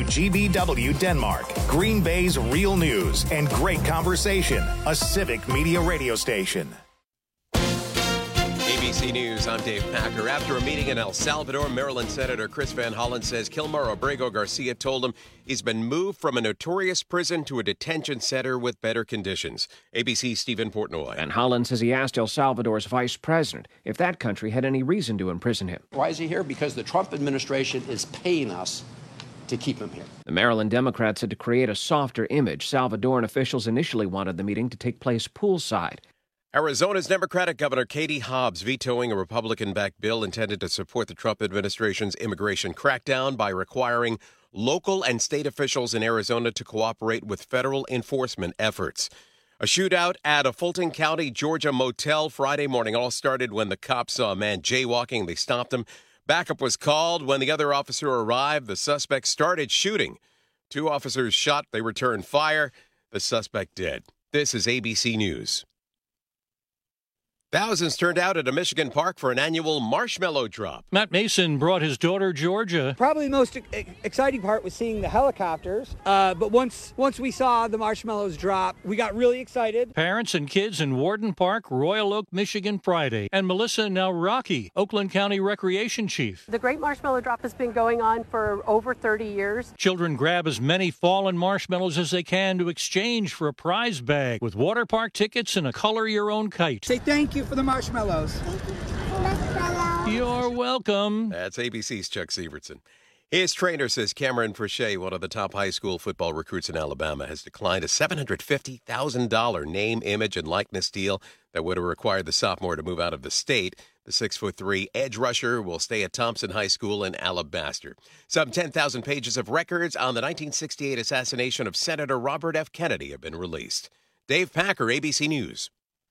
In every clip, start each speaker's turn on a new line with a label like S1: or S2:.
S1: WGBW Denmark, Green Bay's real news and great conversation, a civic media radio station.
S2: ABC News, I'm Dave Packer. After a meeting in El Salvador, Maryland Senator Chris Van Hollen says Kilmar Abrego Garcia told him he's been moved from a notorious prison to a detention center with better conditions. ABC's Stephen Portnoy.
S3: Van Hollen says he asked El Salvador's vice president if that country had any reason to imprison him.
S4: Why is he here? Because the Trump administration is paying us to keep him here.
S3: The Maryland Democrats said to create a softer image, Salvadoran officials initially wanted the meeting to take place poolside.
S2: Arizona's Democratic Governor Katie Hobbs vetoing a Republican-backed bill intended to support the Trump administration's immigration crackdown by requiring local and state officials in Arizona to cooperate with federal enforcement efforts. A shootout at a Fulton County, Georgia motel Friday morning all started when the cops saw a man jaywalking. They stopped him. Backup was called. When the other officer arrived, the suspect started shooting. 2 officers shot. They returned fire. The suspect dead. This is ABC News. Thousands turned out at a Michigan park for an annual marshmallow drop.
S5: Matt Mason brought his daughter, Georgia.
S6: Probably the most exciting part was seeing the helicopters. But once we saw the marshmallows drop, we got really excited.
S5: Parents and kids in Warden Park, Royal Oak, Michigan Friday. And Melissa Nowrocki, Oakland County Recreation Chief.
S7: The Great Marshmallow Drop has been going on for over 30 years.
S5: Children grab as many fallen marshmallows as they can to exchange for a prize bag with water park tickets and a color your own kite.
S6: Say thank you for the marshmallows.
S5: You're welcome.
S2: That's ABC's Chuck Severson. His trainer says Cameron Frechette, one of the top high school football recruits in Alabama, has declined a $750,000 name, image, and likeness deal that would have required the sophomore to move out of the state. The 6'3" edge rusher will stay at Thompson High School in Alabaster. Some 10,000 pages of records on the 1968 assassination of Senator Robert F. Kennedy have been released. Dave Packer, ABC News.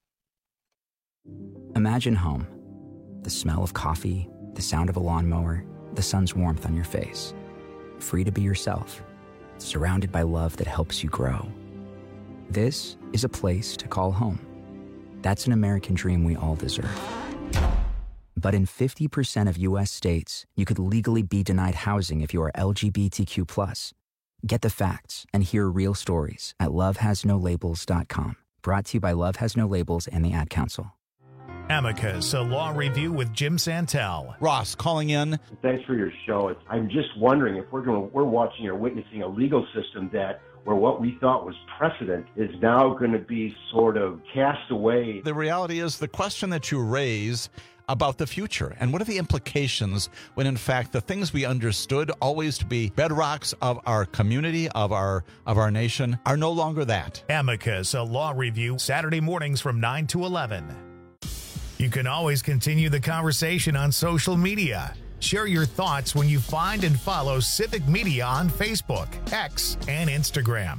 S8: Imagine home. The smell of coffee, the sound of a lawnmower, the sun's warmth on your face. Free to be yourself, surrounded by love that helps you grow. This is a place to call home. That's an American dream we all deserve. But in 50% of U.S. states, you could legally be denied housing if you are LGBTQ+. Get the facts and hear real stories at lovehasnolabels.com. Brought to you by Love Has No Labels and the Ad Council.
S1: Amicus, a law review with Jim Santel.
S9: Ross calling in.
S10: Thanks for your show. I'm just wondering if we're watching or witnessing a legal system where what we thought was precedent is now going to be sort of cast away.
S9: The reality is the question that you raise about the future and what are the implications when in fact the things we understood always to be bedrocks of our community, of our nation, are no longer that.
S1: Amicus, a law review, Saturday mornings from 9 to 11. You can always continue the conversation on social media. Share your thoughts when you find and follow Civic Media on Facebook, X, and Instagram.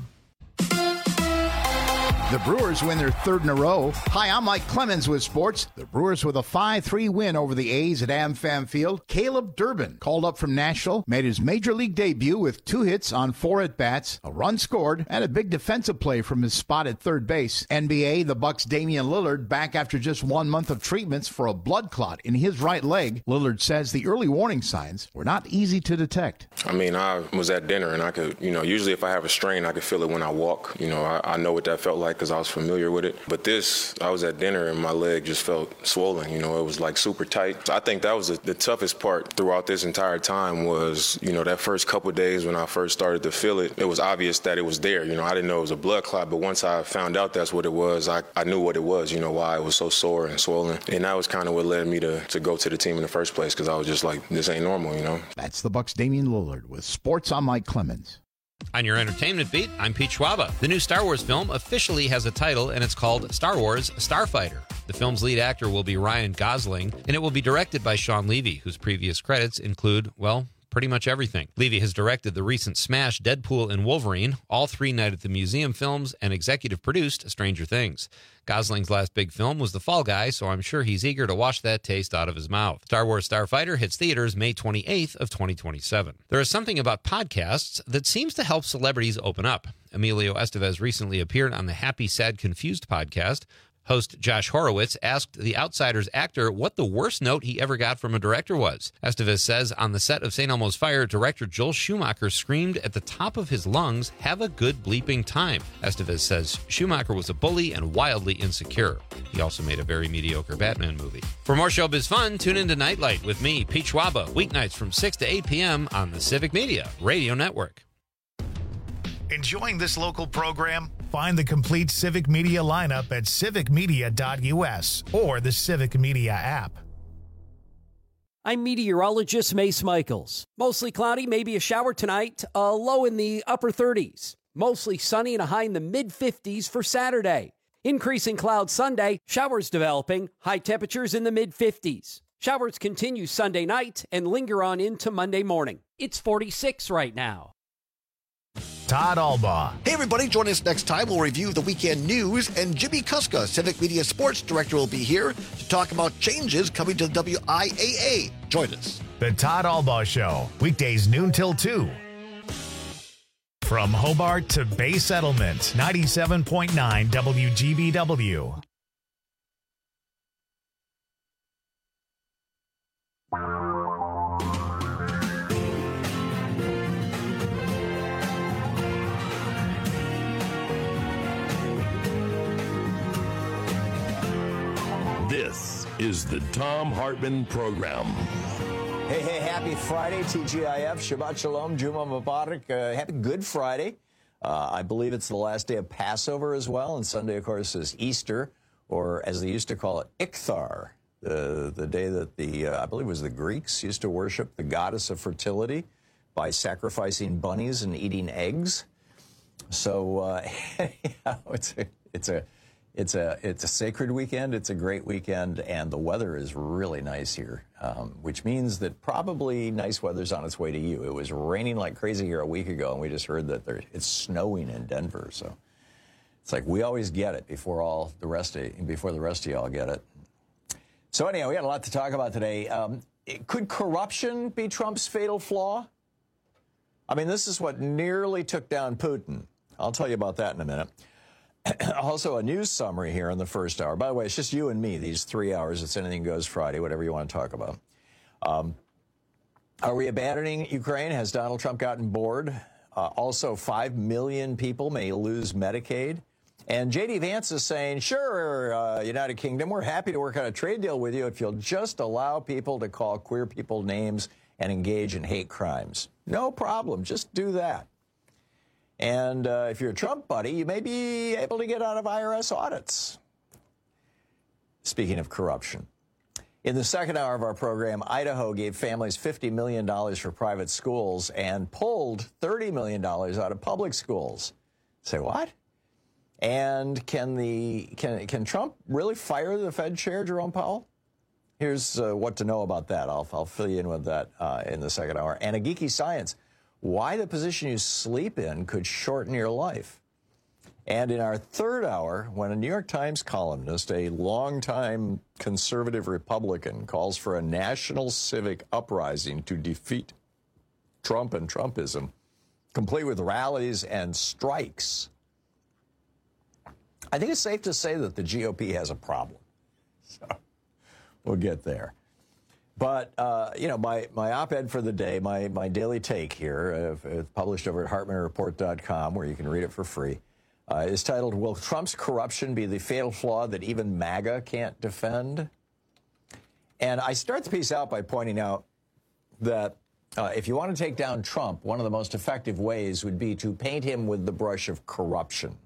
S11: The Brewers win their 3rd in a row. Hi, I'm Mike Clemens with sports. The Brewers with a 5-3 win over the A's at AmFam Field. Caleb Durbin, called up from Nashville, made his major league debut with 2 hits on 4 at-bats, a run scored, and a big defensive play from his spot at third base. NBA, the Bucks' Damian Lillard back after just 1 month of treatments for a blood clot in his right leg. Lillard says the early warning signs were not easy to detect.
S12: I mean, I was at dinner and I could, usually if I have a strain, I could feel it when I walk. I know what that felt like because I was familiar with it. But I was at dinner and my leg just felt swollen. It was like super tight. I think that was the toughest part throughout this entire time was, that first couple of days when I first started to feel it, it was obvious that it was there. I didn't know it was a blood clot, but once I found out that's what it was, I knew what it was, why it was so sore and swollen. And that was kind of what led me to go to the team in the first place because I was just like, this ain't normal,
S11: That's the Bucks' Damian Lillard with Sports. I'm Mike Clemens.
S13: On your entertainment beat, I'm Pete Schwaba. The new Star Wars film officially has a title, and it's called Star Wars Starfighter. The film's lead actor will be Ryan Gosling, and it will be directed by Sean Levy, whose previous credits include, pretty much everything. Levy has directed the recent smash Deadpool and Wolverine, all 3 Night at the Museum films, and executive produced Stranger Things. Gosling's last big film was The Fall Guy, so I'm sure he's eager to wash that taste out of his mouth. Star Wars Starfighter hits theaters May 28th of 2027. There is something about podcasts that seems to help celebrities open up. Emilio Estevez recently appeared on the Happy, Sad, Confused podcast. Host Josh Horowitz asked The Outsider's actor what the worst note he ever got from a director was. Estevez says on the set of St. Elmo's Fire, director Joel Schumacher screamed at the top of his lungs, "Have a good bleeping time." Estevez says Schumacher was a bully and wildly insecure. He also made a very mediocre Batman movie. For more showbiz fun, tune into Nightlight with me, Pete Schwaba, weeknights from 6 to 8 p.m. on the Civic Media Radio Network.
S1: Enjoying this local program? Find the complete Civic Media lineup at civicmedia.us or the Civic Media app.
S14: I'm meteorologist Mace Michaels. Mostly cloudy, maybe a shower tonight, a low in the upper 30s. Mostly sunny and a high in the mid-50s for Saturday. Increasing clouds Sunday, showers developing, high temperatures in the mid-50s. Showers continue Sunday night and linger on into Monday morning. It's 46 right now.
S1: Todd Albaugh.
S15: Hey, everybody. Join us next time. We'll review the weekend news, and Jimmy Kuska, Civic Media Sports Director, will be here to talk about changes coming to the WIAA. Join us.
S1: The Todd Albaugh Show, weekdays noon till 2. From Hobart to Bay Settlement, 97.9 WGBW.
S16: This is the Thom Hartmann Program.
S17: Hey, happy Friday, TGIF, Shabbat Shalom, Juma Mubarak, happy Good Friday. I believe it's the last day of Passover as well, and Sunday, of course, is Easter, or as they used to call it, Ichthar, the day that I believe it was the Greeks used to worship the goddess of fertility by sacrificing bunnies and eating eggs. So, it's a sacred weekend. It's a great weekend, and the weather is really nice here, which means that probably nice weather's on its way to you. It was raining like crazy here a week ago, and we just heard that it's snowing in Denver. So it's like we always get it before the rest of y'all get it. So anyhow, we got a lot to talk about today. Could corruption be Trump's fatal flaw? I mean, this is what nearly took down Putin. I'll tell you about that in a minute. Also, a news summary here in the first hour. By the way, it's just you and me, these 3 hours. It's Anything Goes Friday, whatever you want to talk about. Are we abandoning Ukraine? Has Donald Trump gotten bored? Also, 5 million people may lose Medicaid. And J.D. Vance is saying, sure, United Kingdom, we're happy to work on a trade deal with you if you'll just allow people to call queer people names and engage in hate crimes. No problem. Just do that. And if you're a Trump buddy, you may be able to get out of IRS audits. Speaking of corruption. In the second hour of our program, Idaho gave families $50 million for private schools and pulled $30 million out of public schools. Say what? And can Trump really fire the Fed chair, Jerome Powell? Here's what to know about that. I'll fill you in with that in the second hour. And a geeky science. Why the position you sleep in could shorten your life. And in our third hour, when a New York Times columnist, a longtime conservative Republican, calls for a national civic uprising to defeat Trump and Trumpism, complete with rallies and strikes, I think it's safe to say that the GOP has a problem. So we'll get there. But, my op-ed for the day, my daily take here, published over at HartmannReport.com, where you can read it for free, is titled, Will Trump's Corruption Be the Fatal Flaw That Even MAGA Can't Defend? And I start the piece out by pointing out that if you want to take down Trump, one of the most effective ways would be to paint him with the brush of corruption.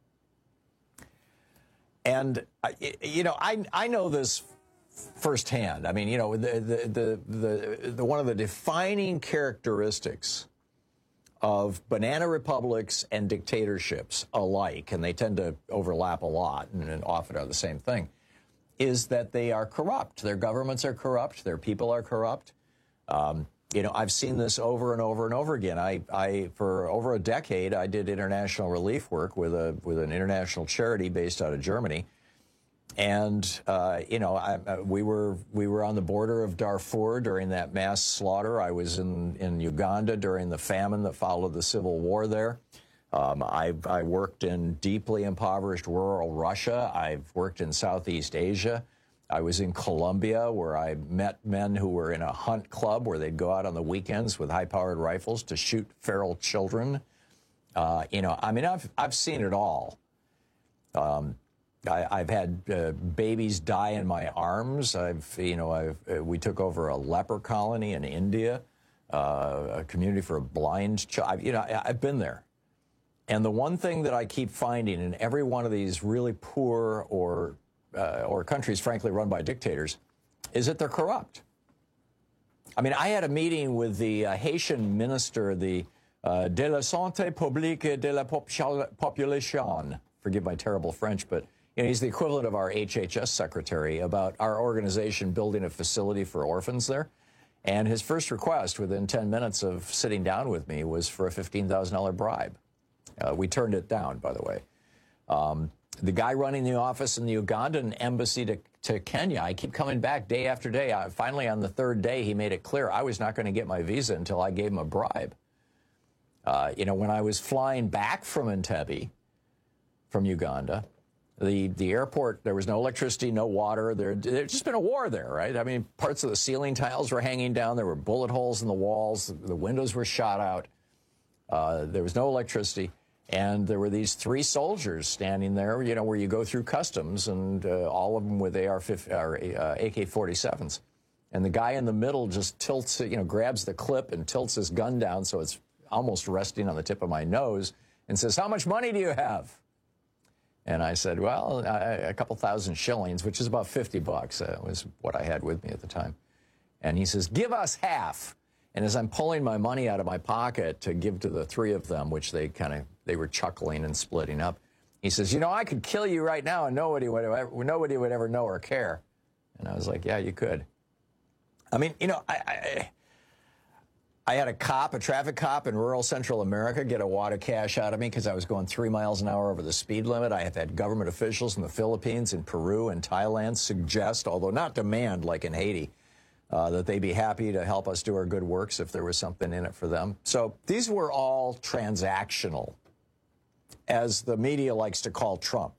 S17: And, I know this firsthand. I mean, the one of the defining characteristics of banana republics and dictatorships alike, and they tend to overlap a lot and often are the same thing, is that they are corrupt. Their governments are corrupt. Their people are corrupt. I've seen this over and over and over again. I for over a decade, I did international relief work with an international charity based out of Germany. And, we were on the border of Darfur during that mass slaughter. I was in Uganda during the famine that followed the civil war there. I worked in deeply impoverished rural Russia. I've worked in Southeast Asia. I was in Colombia, where I met men who were in a hunt club where they'd go out on the weekends with high-powered rifles to shoot feral children. I've seen it all. I've had babies die in my arms. We took over a leper colony in India, a community for a blind child. I've been there. And the one thing that I keep finding in every one of these really poor or countries, frankly, run by dictators, is that they're corrupt. I mean, I had a meeting with the Haitian minister, the de la santé publique et de la population. Forgive my terrible French, but he's the equivalent of our HHS secretary, about our organization building a facility for orphans there. And his first request within 10 minutes of sitting down with me was for a $15,000 bribe. We turned it down, by the way. The guy running the office in the Ugandan embassy to Kenya, I keep coming back day after day. Finally, on the third day, he made it clear I was not going to get my visa until I gave him a bribe. When I was flying back from Entebbe, from Uganda, the airport, there was no electricity, no water. There'd just been a war there, right? I mean, parts of the ceiling tiles were hanging down. There were bullet holes in the walls. The windows were shot out. There was no electricity. And there were these 3 soldiers standing there, where you go through customs, and all of them with AK-47s. And the guy in the middle just tilts, grabs the clip and tilts his gun down so it's almost resting on the tip of my nose, and says, "How much money do you have?" And I said, "Well, a couple thousand shillings," which is about $50. Was what I had with me at the time. And he says, "Give us half." And as I'm pulling my money out of my pocket to give to the 3 of them, which they were chuckling and splitting up, he says, "I could kill you right now and nobody would ever know or care." And I was like, "Yeah, you could." I mean, I had a traffic cop in rural Central America get a wad of cash out of me because I was going 3 miles an hour over the speed limit. I have had government officials in the Philippines, in Peru, and Thailand suggest, although not demand like in Haiti, that they'd be happy to help us do our good works if there was something in it for them. So these were all transactional, as the media likes to call Trump.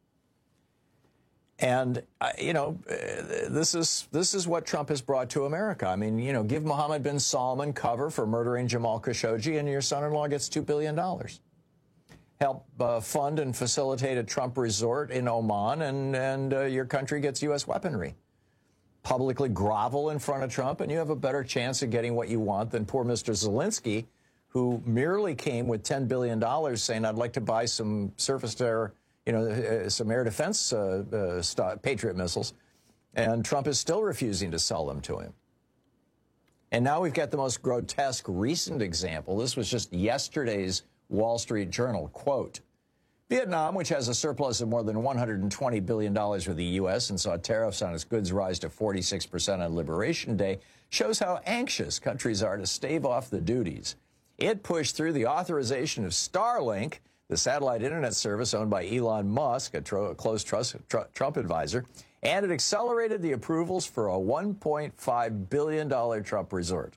S17: And, this is what Trump has brought to America. I mean, give Mohammed bin Salman cover for murdering Jamal Khashoggi, and your son-in-law gets $2 billion. Help fund and facilitate a Trump resort in Oman, and your country gets U.S. weaponry. Publicly grovel in front of Trump, and you have a better chance of getting what you want than poor Mr. Zelensky, who merely came with $10 billion saying, "I'd like to buy some surface-to-air, some air defense Patriot missiles," and Trump is still refusing to sell them to him. And now we've got the most grotesque recent example. This was just yesterday's Wall Street Journal, quote, "Vietnam, which has a surplus of more than $120 billion with the U.S. and saw tariffs on its goods rise to 46% on Liberation Day, shows how anxious countries are to stave off the duties. It pushed through the authorization of Starlink, the satellite internet service owned by Elon Musk, a close Trump advisor, and it accelerated the approvals for a $1.5 billion Trump resort."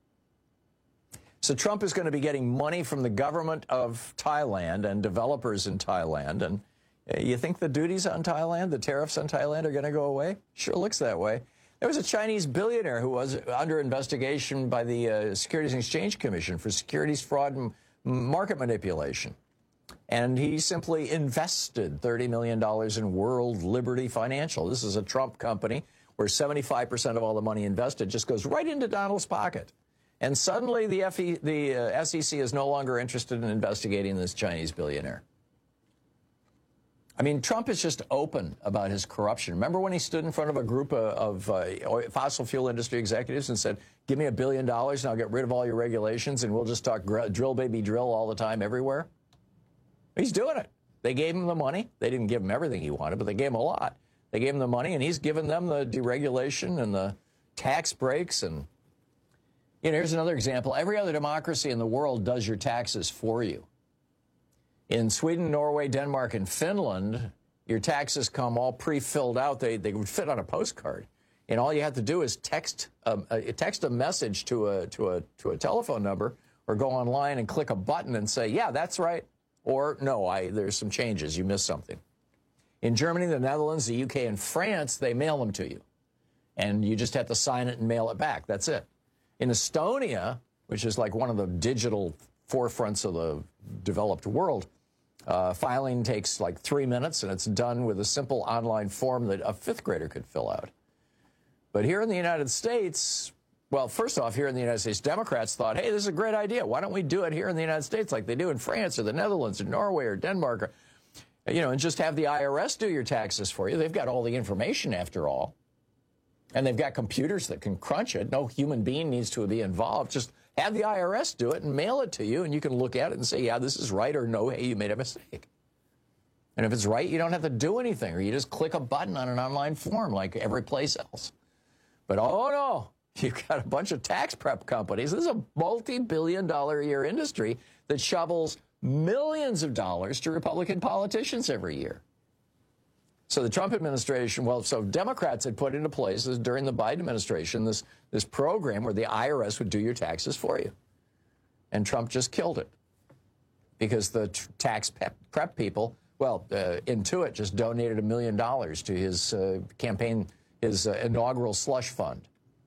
S17: So Trump is going to be getting money from the government of Thailand and developers in Thailand. And you think the duties on Thailand, the tariffs on Thailand are going to go away? Sure looks that way. There was a Chinese billionaire who was under investigation by the Securities and Exchange Commission for securities fraud and market manipulation. And he simply invested $30 million in World Liberty Financial. This is a Trump company where 75% of all the money invested just goes right into Donald's pocket. And suddenly the SEC is no longer interested in investigating this Chinese billionaire. I mean, Trump is just open about his corruption. Remember when he stood in front of a group of fossil fuel industry executives and said, "Give me $1 billion and I'll get rid of all your regulations and we'll just talk drill, baby, drill all the time everywhere"? He's doing it. They gave him the money. They didn't give him everything he wanted, but they gave him a lot. They gave him the money, and he's given them the deregulation and the tax breaks. And here's another example. Every other democracy in the world does your taxes for you. In Sweden, Norway, Denmark, and Finland, your taxes come all pre-filled out. They would fit on a postcard. And all you have to do is text a message to a telephone number or go online and click a button and say, "Yeah, that's right. Or, no, there's some changes. You missed something. In Germany, the Netherlands, the UK, and France, they mail them to you. And you just have to sign it and mail it back. That's it. In Estonia, which is like one of the digital forefronts of the developed world, filing takes like 3 minutes, and it's done with a simple online form that a fifth grader could fill out. But here in the United States, well, first off, here in the United States, Democrats thought, hey, this is a great idea. Why don't we do it here in the United States like they do in France or the Netherlands or Norway or Denmark, or, and just have the IRS do your taxes for you. They've got all the information after all. And they've got computers that can crunch it. No human being needs to be involved. Just have the IRS do it and mail it to you, and you can look at it and say, yeah, this is right, or no, hey, you made a mistake. And if it's right, you don't have to do anything, or you just click a button on an online form like every place else. But, oh, no, you've got a bunch of tax prep companies. This is a multi-billion-dollar a year industry that shovels millions of dollars to Republican politicians every year. So the Trump administration, so Democrats had put into place during the Biden administration this program where the IRS would do your taxes for you. And Trump just killed it because the tax prep people, Intuit just donated $1 million to his campaign, his inaugural slush fund.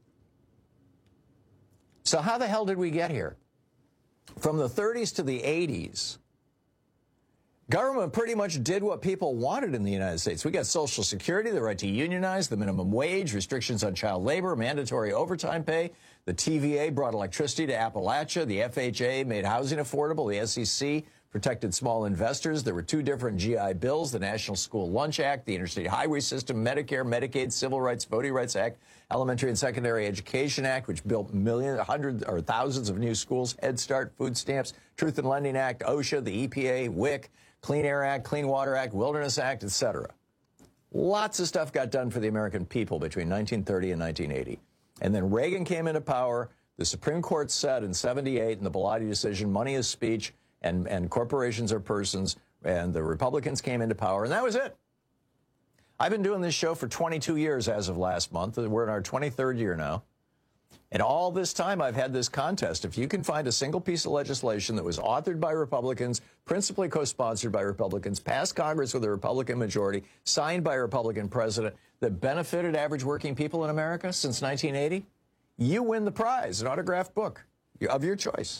S17: So how the hell did we get here? From the 30s to the 80s, government pretty much did what people wanted in the United States. We got Social Security, the right to unionize, the minimum wage, restrictions on child labor, mandatory overtime pay. The TVA brought electricity to Appalachia. The FHA made housing affordable. The SEC protected small investors. There were 2 different GI bills, the National School Lunch Act, the Interstate Highway System, Medicare, Medicaid, Civil Rights, Voting Rights Act, Elementary and Secondary Education Act, which built hundreds or thousands of new schools, Head Start, food stamps, Truth in Lending Act, OSHA, the EPA, WIC, Clean Air Act, Clean Water Act, Wilderness Act, etc. Lots of stuff got done for the American people between 1930 and 1980. And then Reagan came into power. The Supreme Court said in 78 in the Bellotti decision, money is speech and corporations are persons. And the Republicans came into power, and that was it. I've been doing this show for 22 years as of last month. We're in our 23rd year now. And all this time, I've had this contest. If you can find a single piece of legislation that was authored by Republicans, principally co-sponsored by Republicans, passed Congress with a Republican majority, signed by a Republican president, that benefited average working people in America since 1980, you win the prize, an autographed book of your choice.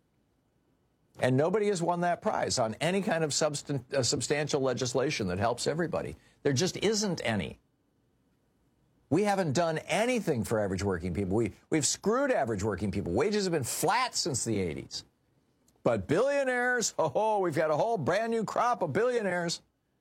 S17: And nobody has won that prize on any kind of substantial legislation that helps everybody. There just isn't any. We haven't done anything for average working people. We've screwed average working people. Wages have been flat since the 80s. But billionaires, we've got a whole brand new crop of billionaires.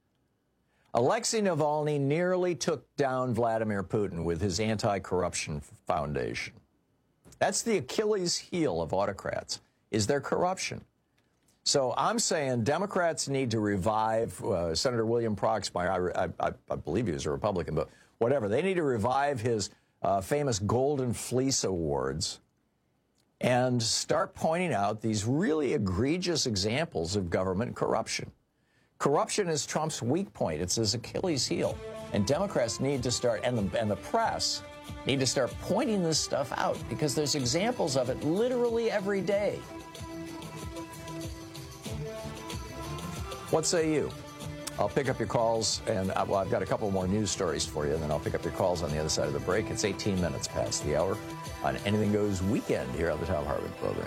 S17: Alexei Navalny nearly took down Vladimir Putin with his anti-corruption foundation. That's the Achilles heel of autocrats, is their corruption. So I'm saying Democrats need to revive Senator William Proxmire. I believe he was a Republican, but whatever. They need to revive his famous Golden Fleece Awards and start pointing out these really egregious examples of government corruption. Corruption is Trump's weak point. It's his Achilles heel. And Democrats need to start, and the press need to start pointing this stuff out because there's examples of it literally every day. What say you? I'll pick up your calls, and I've got a couple more news stories for you, and then I'll pick up your calls on the other side of the break. It's 18 minutes past the hour on Anything Goes Weekend here on the Thom Hartmann program.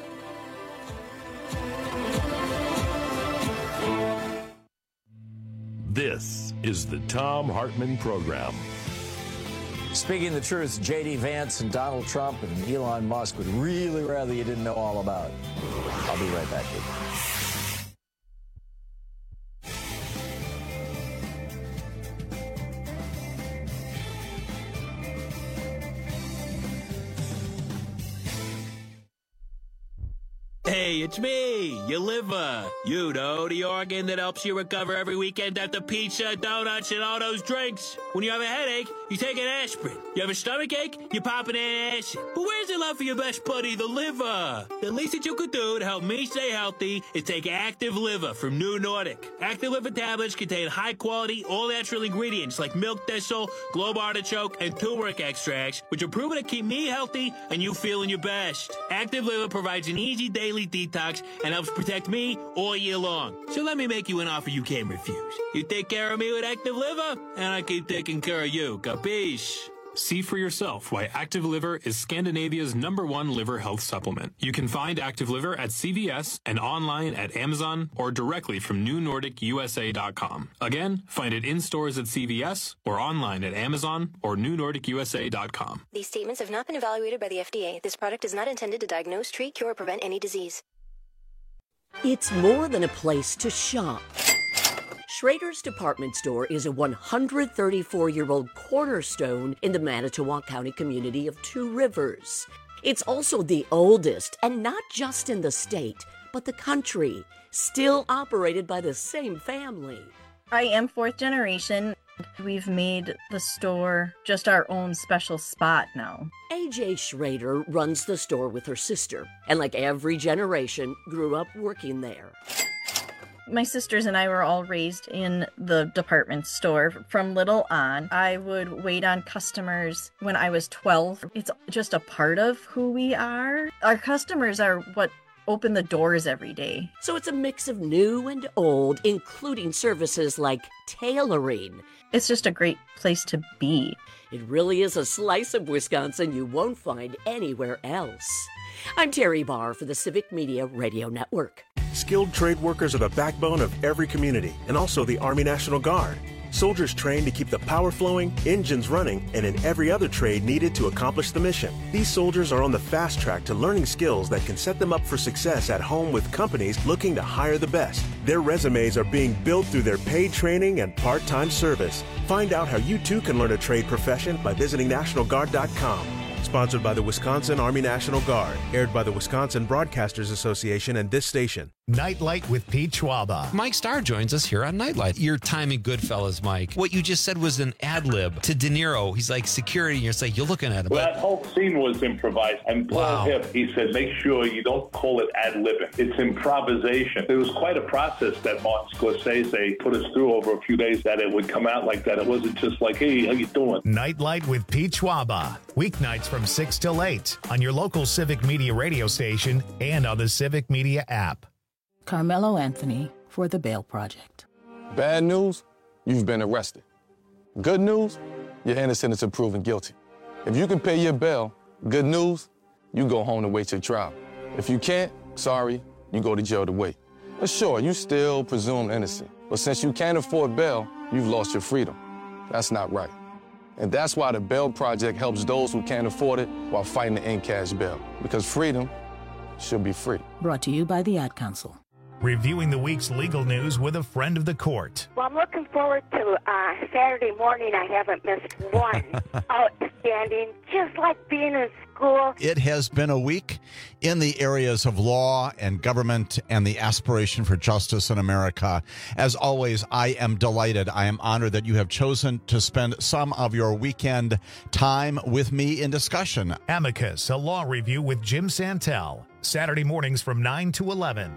S16: This is the Thom Hartmann program.
S17: Speaking the truth, J.D. Vance and Donald Trump and Elon Musk would really rather you didn't know all about. I'll be right back with you.
S18: Hey, it's me, your liver. You know, the organ that helps you recover every weekend after pizza, donuts, and all those drinks. When you have a headache, you take an aspirin. You have a stomach ache, you pop an acid. But where's the love for your best buddy, the liver? The least that you could do to help me stay healthy is take Active Liver from New Nordic. Active Liver tablets contain high-quality, all-natural ingredients like milk thistle, globe artichoke, and turmeric extracts, which are proven to keep me healthy and you feeling your best. Active Liver provides an easy daily detox detox and helps protect me all year long. So let me make you an offer you can't refuse. You take care of me with Active Liver, and I keep taking care of you. Capiche?
S19: See for yourself why Active Liver is Scandinavia's #1 liver health supplement. You can find Active Liver at CVS and online at Amazon or directly from NewNordicUSA.com. Again, find it in stores at CVS or online at Amazon or NewNordicUSA.com.
S20: These statements have not been evaluated by the FDA. This product is not intended to diagnose, treat, cure, or prevent any disease.
S21: It's more than a place to shop. Schrader's Department Store is a 134-year-old cornerstone in the Manitowoc County community of Two Rivers. It's also the oldest, and not just in the state, but the country, still operated by the same family.
S22: I am fourth generation. We've made the store just our own special spot now.
S21: AJ Schrader runs the store with her sister, and like every generation, grew up working there.
S22: My sisters and I were all raised in the department store from little on. I would wait on customers when I was 12. It's just a part of who we are. Our customers are what open the doors every day.
S21: So it's a mix of new and old, including services like tailoring.
S22: It's just a great place to be.
S21: It really is a slice of Wisconsin you won't find anywhere else. I'm Terry Barr for the Civic Media Radio Network.
S23: Skilled trade workers are the backbone of every community and also the Army National Guard. Soldiers trained to keep the power flowing, engines running, and in every other trade needed to accomplish the mission. These soldiers are on the fast track to learning skills that can set them up for success at home with companies looking to hire the best. Their resumes are being built through their paid training and part-time service. Find out how you too can learn a trade profession by visiting NationalGuard.com. Sponsored by the Wisconsin Army National Guard. Aired by the Wisconsin Broadcasters Association and this station.
S1: Nightlight with Pete Schwaba.
S13: Mike Starr joins us here on Nightlight. Your timing, Goodfellas, Mike. What you just said was an ad lib to De Niro. He's like security, and you're like, you're looking at him.
S24: Well, that whole scene was improvised. And Paul Hipp, he said, make sure you don't call it ad libbing. It's improvisation. It was quite a process that Martin Scorsese put us through over a few days that it would come out like that. It wasn't just like, hey, how you doing?
S1: Nightlight with Pete Schwaba. Weeknights from 6 till 8 on your local Civic Media radio station and on the Civic Media app.
S25: Carmelo Anthony for the Bail Project.
S26: Bad news, you've been arrested. Good news, you're innocent until proven guilty. If you can pay your bail, good news, you go home to wait your trial. If you can't, sorry, you go to jail to wait. But sure, you still presumed innocent. But since you can't afford bail, you've lost your freedom. That's not right. And that's why the Bail Project helps those who can't afford it while fighting to end cash bail. Because freedom should be free.
S25: Brought to you by the Ad Council.
S1: Reviewing the week's legal news with a friend of the court.
S27: Well, I'm looking forward to Saturday morning. I haven't missed one. Outstanding, just like being in school.
S9: It has been a week in the areas of law and government and the aspiration for justice in America. As always, I am delighted. I am honored that you have chosen to spend some of your weekend time with me in discussion.
S1: Amicus, a law review with Jim Santel. Saturday mornings from 9 to 11.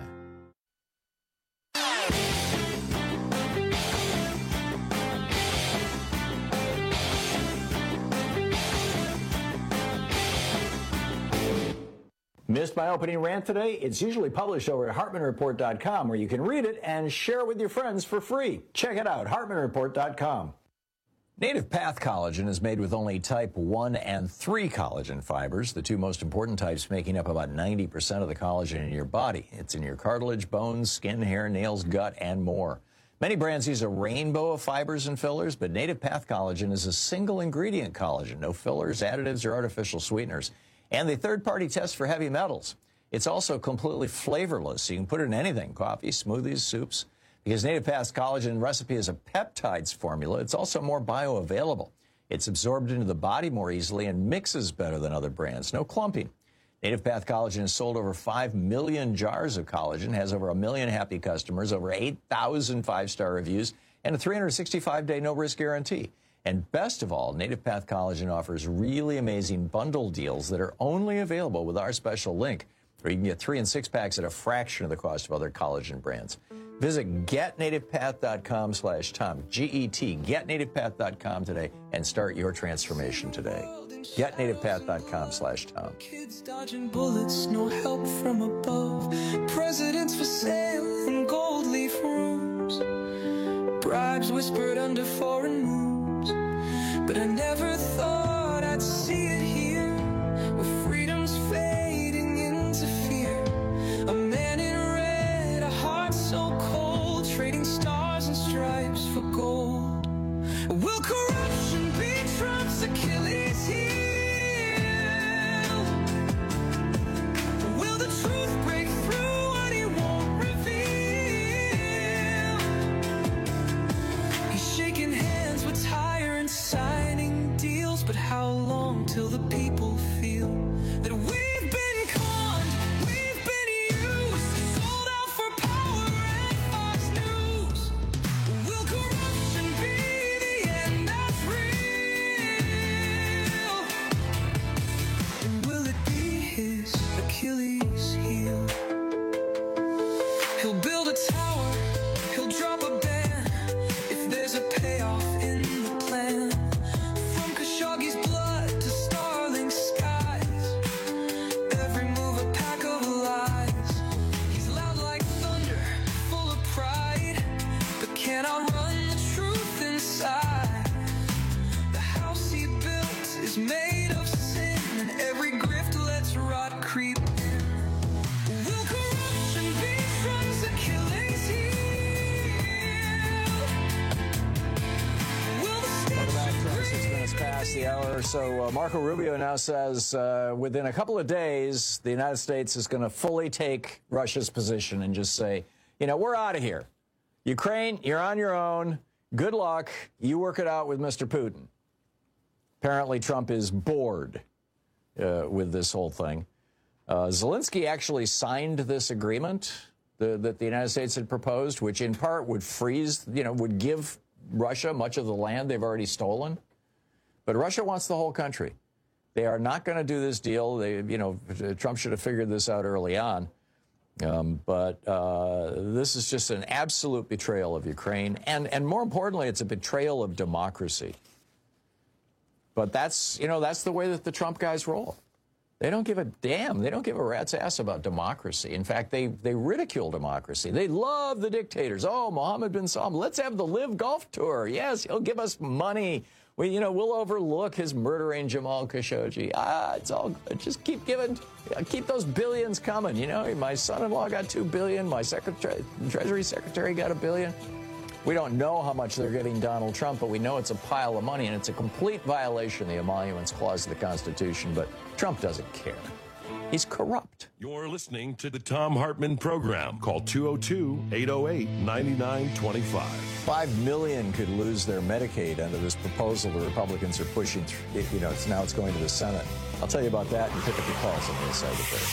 S17: Missed my opening rant today? It's usually published over at HartmanReport.com, where you can read it and share it with your friends for free. Check it out, HartmanReport.com. Native Path collagen is made with only type 1 and 3 collagen fibers, the two most important types making up about 90% of the collagen in your body. It's in your cartilage, bones, skin, hair, nails, gut, and more. Many brands use a rainbow of fibers and fillers, but Native Path collagen is a single ingredient collagen, no fillers, additives, or artificial sweeteners. And they third-party test for heavy metals. It's also completely flavorless, so you can put it in anything, coffee, smoothies, soups. Because Native Path's collagen recipe is a peptides formula, it's also more bioavailable. It's absorbed into the body more easily and mixes better than other brands. No clumping. Native Path collagen has sold over 5 million jars of collagen, has over 1 million happy customers, over 8,000 5-star reviews, and a 365-day no-risk guarantee. And best of all, Native Path Collagen offers really amazing bundle deals that are only available with our special link. or you can get 3 and 6 packs at a fraction of the cost of other collagen brands. Visit getnativepath.com/Tom, G-E-T, getnativepath.com today, and start your transformation today. Getnativepath.com/Tom.
S2: Kids dodging bullets, no help from above. Presidents for sale in gold leaf rooms. Bribes whispered under foreign moons. But I never thought I'd see it here, where freedom's fading into fear. A man in red, a heart so cold, trading stars and stripes for gold. Will corruption be Trump's Achilles heel? Will the truth break through what he won't reveal? He's shaking hands with tyrants, signing deals, but how long till the people feel that we've been conned, we've been used, sold out for power and Fox News? Will corruption be the end that's real? And will it be his Achilles heel? He'll build a tower, he'll drop a ban if there's a payoff in the plan. From Khashoggi's blood to Starlink skies, every move a pack of lies. He's loud like thunder, full of pride, but can't outrun the truth inside. The house he built is made of sin, and every grift lets rot creep in. Will corruption be Trump's Achilles heel? Will the
S17: Welcome back. 26 minutes past the hour. So Marco Rubio now says within a couple of days, the United States is going to fully take Russia's position and just say, you know, we're out of here. Ukraine, you're on your own. Good luck. You work it out with Mr. Putin. Apparently, Trump is bored with this whole thing. Zelensky actually signed this agreement that the United States had proposed, which in part would freeze, would give Russia much of the land they've already stolen. But Russia wants the whole country. They are not going to do this deal. Trump should have figured this out early on. But this is just an absolute betrayal of Ukraine. And more importantly, it's a betrayal of democracy. But that's the way that the Trump guys roll. They don't give a damn. They don't give a rat's ass about democracy. In fact, they ridicule democracy. They love the dictators. Oh, Mohammed bin Salman, let's have the Live Golf Tour. Yes, he'll give us money. We'll overlook his murdering Jamal Khashoggi. It's all good. Just keep those billions coming. My son-in-law got $2 billion. My Treasury Secretary got $1 billion. We don't know how much they're giving Donald Trump, but we know it's a pile of money, and it's a complete violation of the Emoluments Clause of the Constitution. But Trump doesn't care. He's corrupt.
S16: You're listening to the Thom Hartmann Program. Call 202-808-9925.
S17: 5 million could lose their Medicaid under this proposal the Republicans are pushing through. Now it's going to the Senate. I'll tell you about that and pick up your calls on the other side of the break.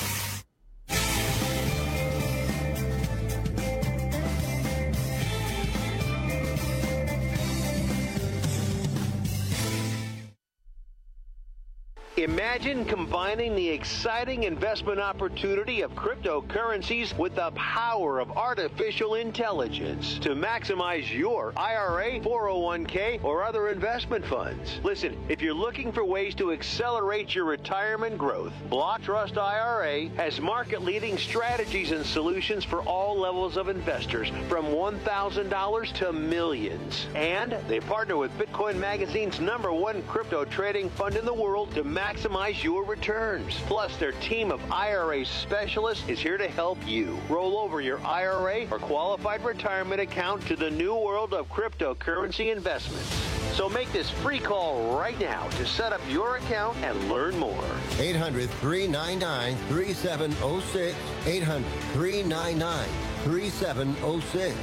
S3: Imagine combining the exciting investment opportunity of cryptocurrencies with the power of artificial intelligence to maximize your IRA, 401k, or other investment funds. Listen, if you're looking for ways to accelerate your retirement growth, Block Trust IRA has market-leading strategies and solutions for all levels of investors, from $1,000 to millions. And they partner with Bitcoin Magazine's #1 crypto trading fund in the world to maximize your returns. Plus, their team of IRA specialists is here to help you roll over your IRA or qualified retirement account to the new world of cryptocurrency investments. So make this free call right now to set up your account and learn more.
S4: 800-399-3706. 800-399-3706.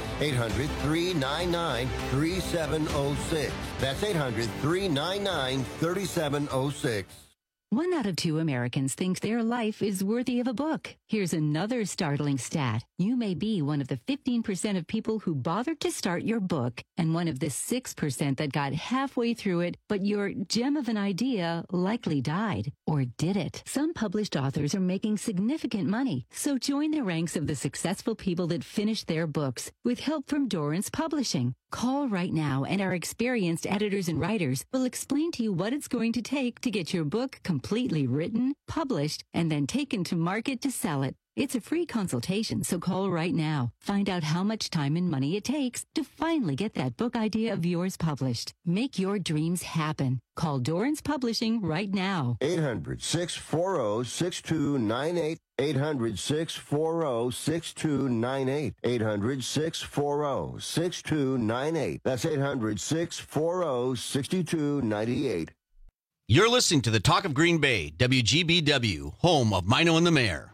S4: 800-399-3706. That's 800-399-3706.
S5: 1 out of 2 Americans think their life is worthy of a book. Here's another startling stat. You may be one of the 15% of people who bothered to start your book and one of the 6% that got halfway through it, but your gem of an idea likely died. Or did it? Some published authors are making significant money, so join the ranks of the successful people that finished their books with help from Dorrance Publishing. Call right now and our experienced editors and writers will explain to you what it's going to take to get your book completely written, published, and then taken to market to sell it. It's a free consultation, so call right now. Find out how much time and money it takes to finally get that book idea of yours published. Make your dreams happen. Call Dorrance Publishing right now.
S4: 800-640-6298. 800-640-6298. 800-640-6298. That's 800-640-6298.
S6: You're listening to the Talk of Green Bay, WGBW, home of Mino and the Mayor.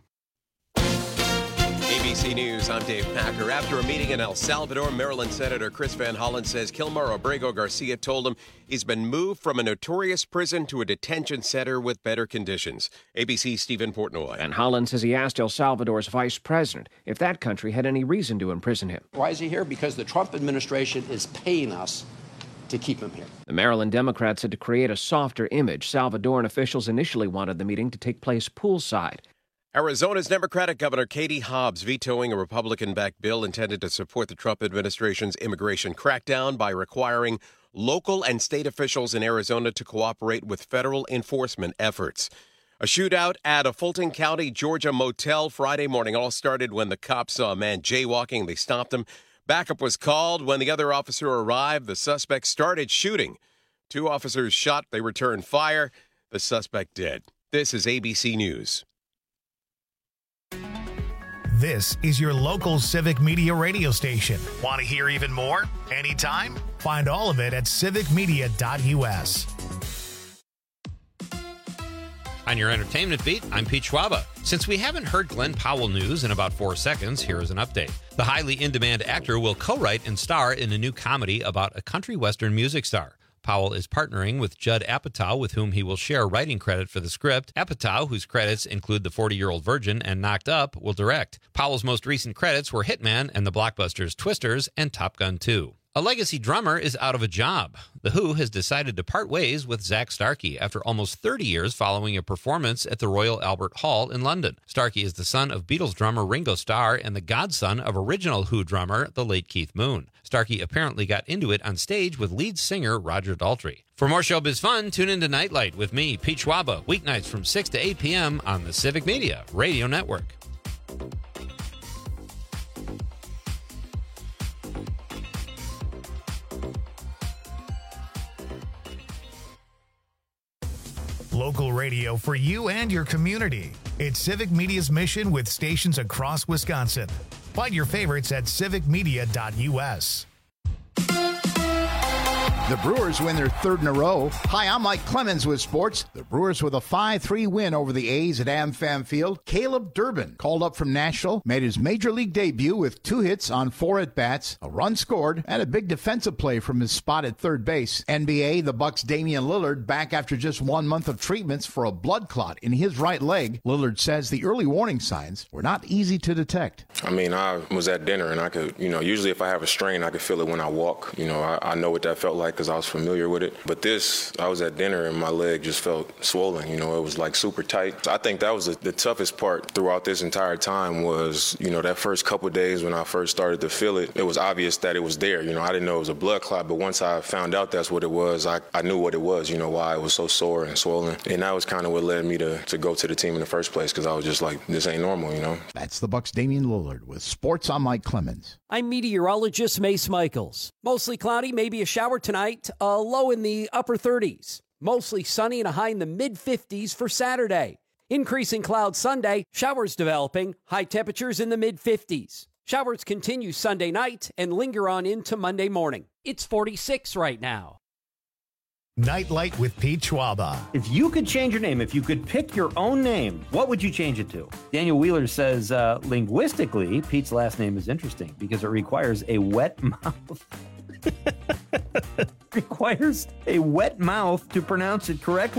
S7: ABC News, I'm Dave Packer. After a meeting in El Salvador, Maryland Senator Chris Van Hollen says Kilmar Abrego Garcia told him he's been moved from a notorious prison to a detention center with better conditions. ABC's Stephen Portnoy.
S8: Van Hollen says he asked El Salvador's vice president if that country had any reason to imprison him.
S10: Why is he here? Because the Trump administration is paying us to keep him here.
S8: The Maryland Democrats said to create a softer image, Salvadoran officials initially wanted the meeting to take place poolside.
S7: Arizona's Democratic Governor Katie Hobbs vetoing a Republican-backed bill intended to support the Trump administration's immigration crackdown by requiring local and state officials in Arizona to cooperate with federal enforcement efforts. A shootout at a Fulton County, Georgia motel Friday morning all started when the cops saw a man jaywalking. They stopped him. Backup was called. When the other officer arrived, the suspect started shooting. 2 officers shot. They returned fire. The suspect dead. This is ABC News.
S1: This is your local Civic Media radio station. Want to hear even more? Anytime? Find all of it at civicmedia.us.
S13: On your entertainment beat, I'm Pete Schwaba. Since we haven't heard Glenn Powell news in about 4 seconds, here is an update. The highly in-demand actor will co-write and star in a new comedy about a country western music star. Powell is partnering with Judd Apatow, with whom he will share writing credit for the script. Apatow, whose credits include The 40-Year-Old Virgin and Knocked Up, will direct. Powell's most recent credits were Hitman and the blockbusters Twisters and Top Gun 2. A legacy drummer is out of a job. The Who has decided to part ways with Zak Starkey after almost 30 years following a performance at the Royal Albert Hall in London. Starkey is the son of Beatles drummer Ringo Starr and the godson of original Who drummer, the late Keith Moon. Starkey apparently got into it on stage with lead singer Roger Daltrey. For more showbiz fun, tune into Nightlight with me, Pete Schwaba, weeknights from 6 to 8 p.m. on the Civic Media Radio Network.
S1: Local radio for you and your community. It's Civic Media's mission with stations across Wisconsin. Find your favorites at civicmedia.us.
S11: The Brewers win their 3rd in a row. Hi, I'm Mike Clemens with sports. The Brewers with a 5-3 win over the A's at AmFam Field. Caleb Durbin, called up from Nashville, made his major league debut with 2 hits on 4 at-bats, a run scored, and a big defensive play from his spot at third base. NBA, the Bucks' Damian Lillard back after just 1 month of treatments for a blood clot in his right leg. Lillard says the early warning signs were not easy to detect.
S12: I mean, I was at dinner and I could, usually if I have a strain, I could feel it when I walk. I know what that felt like because I was familiar with it. But this, I was at dinner and my leg just felt swollen. It was like super tight. So I think that was the toughest part throughout this entire time was, that first couple of days when I first started to feel it, it was obvious that it was there. I didn't know it was a blood clot, but once I found out that's what it was, I knew what it was, why it was so sore and swollen. And that was kind of what led me to go to the team in the first place because I was just like, this ain't normal,
S11: That's the Bucks' Damian Lillard with sports. I'm Mike Clemens.
S14: I'm meteorologist Mace Michaels. Mostly cloudy, maybe a shower tonight, a low in the upper 30s. Mostly sunny and a high in the mid-50s for Saturday. Increasing clouds Sunday, showers developing, high temperatures in the mid-50s. Showers continue Sunday night and linger on into Monday morning. It's 46 right now.
S1: Nightlight with Pete Schwaba.
S28: If you could change your name, if you could pick your own name, what would you change it to? Daniel Wheeler says, linguistically, Pete's last name is interesting because it requires a wet mouth. Requires a wet mouth to pronounce it correctly.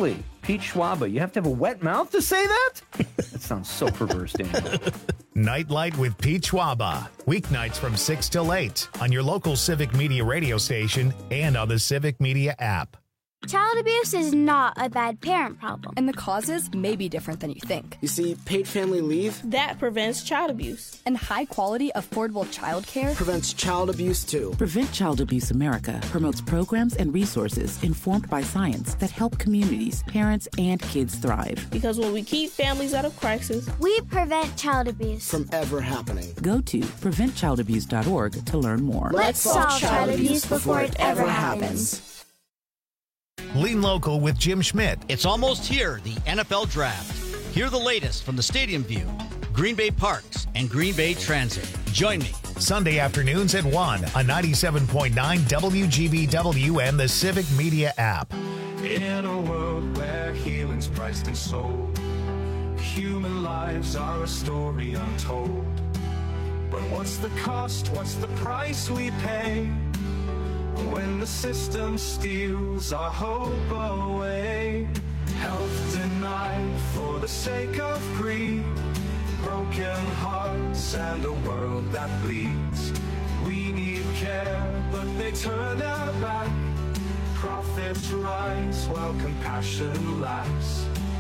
S28: Pete Schwaba. You have to have a wet mouth to say that? That sounds so perverse, Daniel.
S1: Nightlight with Pete Schwaba. Weeknights from 6 till 8 on your local Civic Media radio station and on the Civic Media app.
S15: Child abuse is not a bad parent problem. And the causes may be different than you think.
S18: You see, paid family leave?
S15: That prevents child abuse. And high-quality, affordable child care
S18: Prevents child abuse, too.
S19: Prevent Child Abuse America promotes programs and resources informed by science that help communities, parents, and kids thrive.
S15: Because when we keep families out of crisis, we prevent child abuse.
S18: From ever happening.
S19: Go to preventchildabuse.org to learn more.
S15: Let's solve child abuse before it ever happens.
S1: Lean Local with Jim Schmidt.
S6: It's almost here, the NFL Draft. Hear the latest from the Stadium View, Green Bay Parks, and Green Bay Transit. Join me.
S1: Sunday afternoons at 1 on 97.9 WGBW and the Civic Media app.
S2: In a world where healing's priced and sold, human lives are a story untold. But what's the cost? What's the price we pay when the system steals our hope away? Health denied for the sake of greed, broken hearts and a world that bleeds. We need care, but they turn their back. Profits rise while compassion lacks.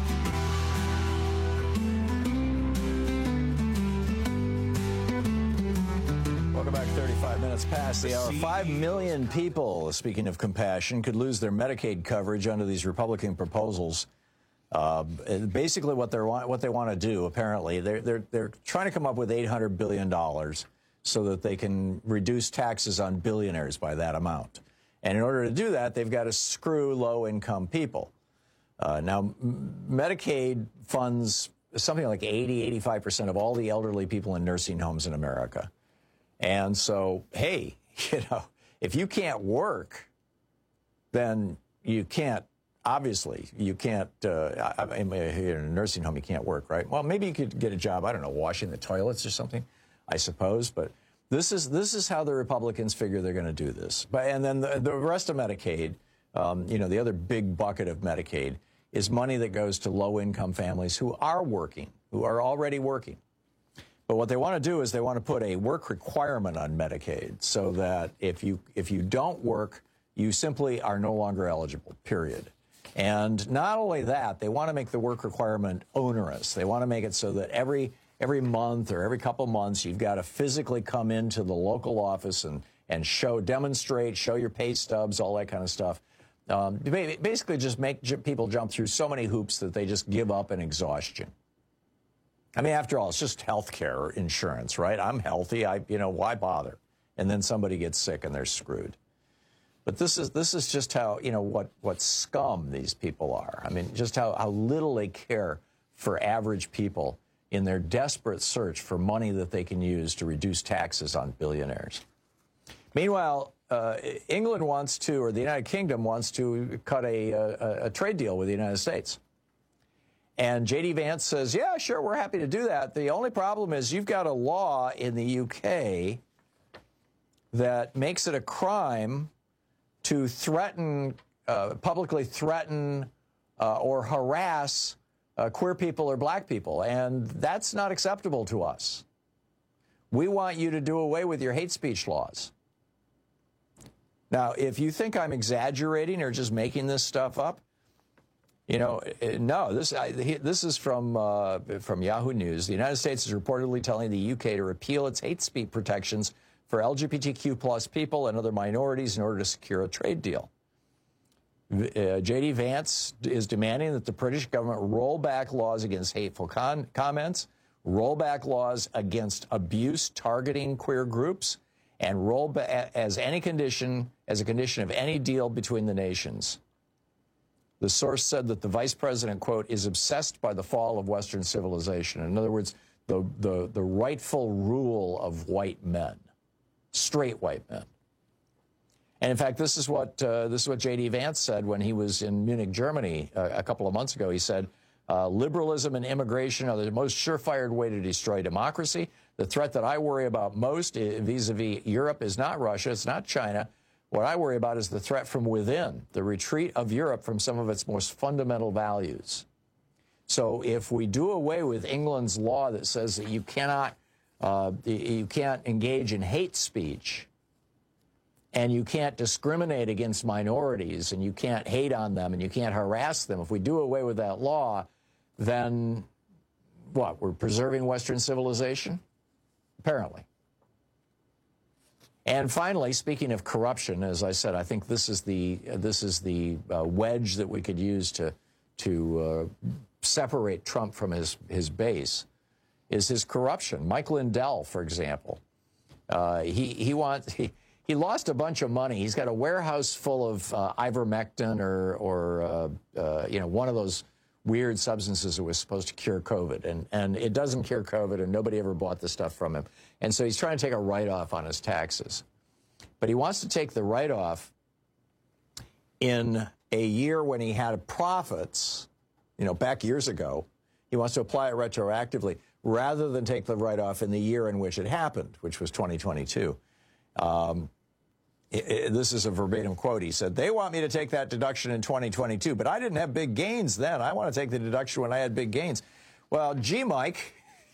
S17: Welcome back. 35 minutes past the hour. 5 million people, speaking of compassion, could lose their Medicaid coverage under these Republican proposals. Basically, what they want to do, apparently, they're trying to come up with $800 billion so that they can reduce taxes on billionaires by that amount. And in order to do that, they've got to screw low-income people. Now, Medicaid funds something like 85% of all the elderly people in nursing homes in America. And so, hey, if you can't work, then you can't, obviously, you can't, in a nursing home, you can't work, right? Well, maybe you could get a job, I don't know, washing the toilets or something, I suppose. But this is how the Republicans figure they're going to do this. And then the rest of Medicaid, the other big bucket of Medicaid is money that goes to low-income families who are working, who are already working. But what they want to do is they want to put a work requirement on Medicaid so that if you don't work, you simply are no longer eligible, period. And not only that, they want to make the work requirement onerous. They want to make it so that every month or every couple months, you've got to physically come into the local office and demonstrate, show your pay stubs, all that kind of stuff. Basically just make people jump through so many hoops that they just give up in exhaustion. I mean, after all, it's just health care insurance, right? I'm healthy. Why bother? And then somebody gets sick and they're screwed. But this is just how, what scum these people are. I mean, just how little they care for average people in their desperate search for money that they can use to reduce taxes on billionaires. Meanwhile, England wants to, or the United Kingdom wants to cut a trade deal with the United States. And J.D. Vance says, yeah, sure, we're happy to do that. The only problem is you've got a law in the UK that makes it a crime to publicly threaten or harass queer people or black people. And that's not acceptable to us. We want you to do away with your hate speech laws. Now, if you think I'm exaggerating or just making this stuff up, no, this is from Yahoo News. The United States is reportedly telling the UK to repeal its hate speech protections for LGBTQ plus people and other minorities in order to secure a trade deal. J.D. Vance is demanding that the British government roll back laws against hateful comments, roll back laws against abuse targeting queer groups, and roll back as a condition of any deal between the nations. The source said that the vice president, quote, is obsessed by the fall of Western civilization. In other words, the rightful rule of white men, straight white men. And in fact, this is what J.D. Vance said when he was in Munich, Germany, a couple of months ago. He said, liberalism and immigration are the most surefire way to destroy democracy. The threat that I worry about most vis-a-vis Europe is not Russia, it's not China, What I worry about is the threat from within, the retreat of Europe from some of its most fundamental values. So if we do away with England's law that says that you can't engage in hate speech, and you can't discriminate against minorities, and you can't hate on them, and you can't harass them, if we do away with that law, then what? We're preserving Western civilization? Apparently. And finally, speaking of corruption, as I said, I think this is the wedge that we could use to separate Trump from his base, is his corruption. Mike Lindell, for example, he lost a bunch of money. He's got a warehouse full of ivermectin or one of those weird substances that was supposed to cure COVID, and it doesn't cure COVID, and nobody ever bought the stuff from him. And so he's trying to take a write-off on his taxes. But he wants to take the write-off in a year when he had profits, back years ago. He wants to apply it retroactively rather than take the write-off in the year in which it happened, which was 2022. This is a verbatim quote. He said, "They want me to take that deduction in 2022, but I didn't have big gains then. I want to take the deduction when I had big gains." Well, gee, Mike,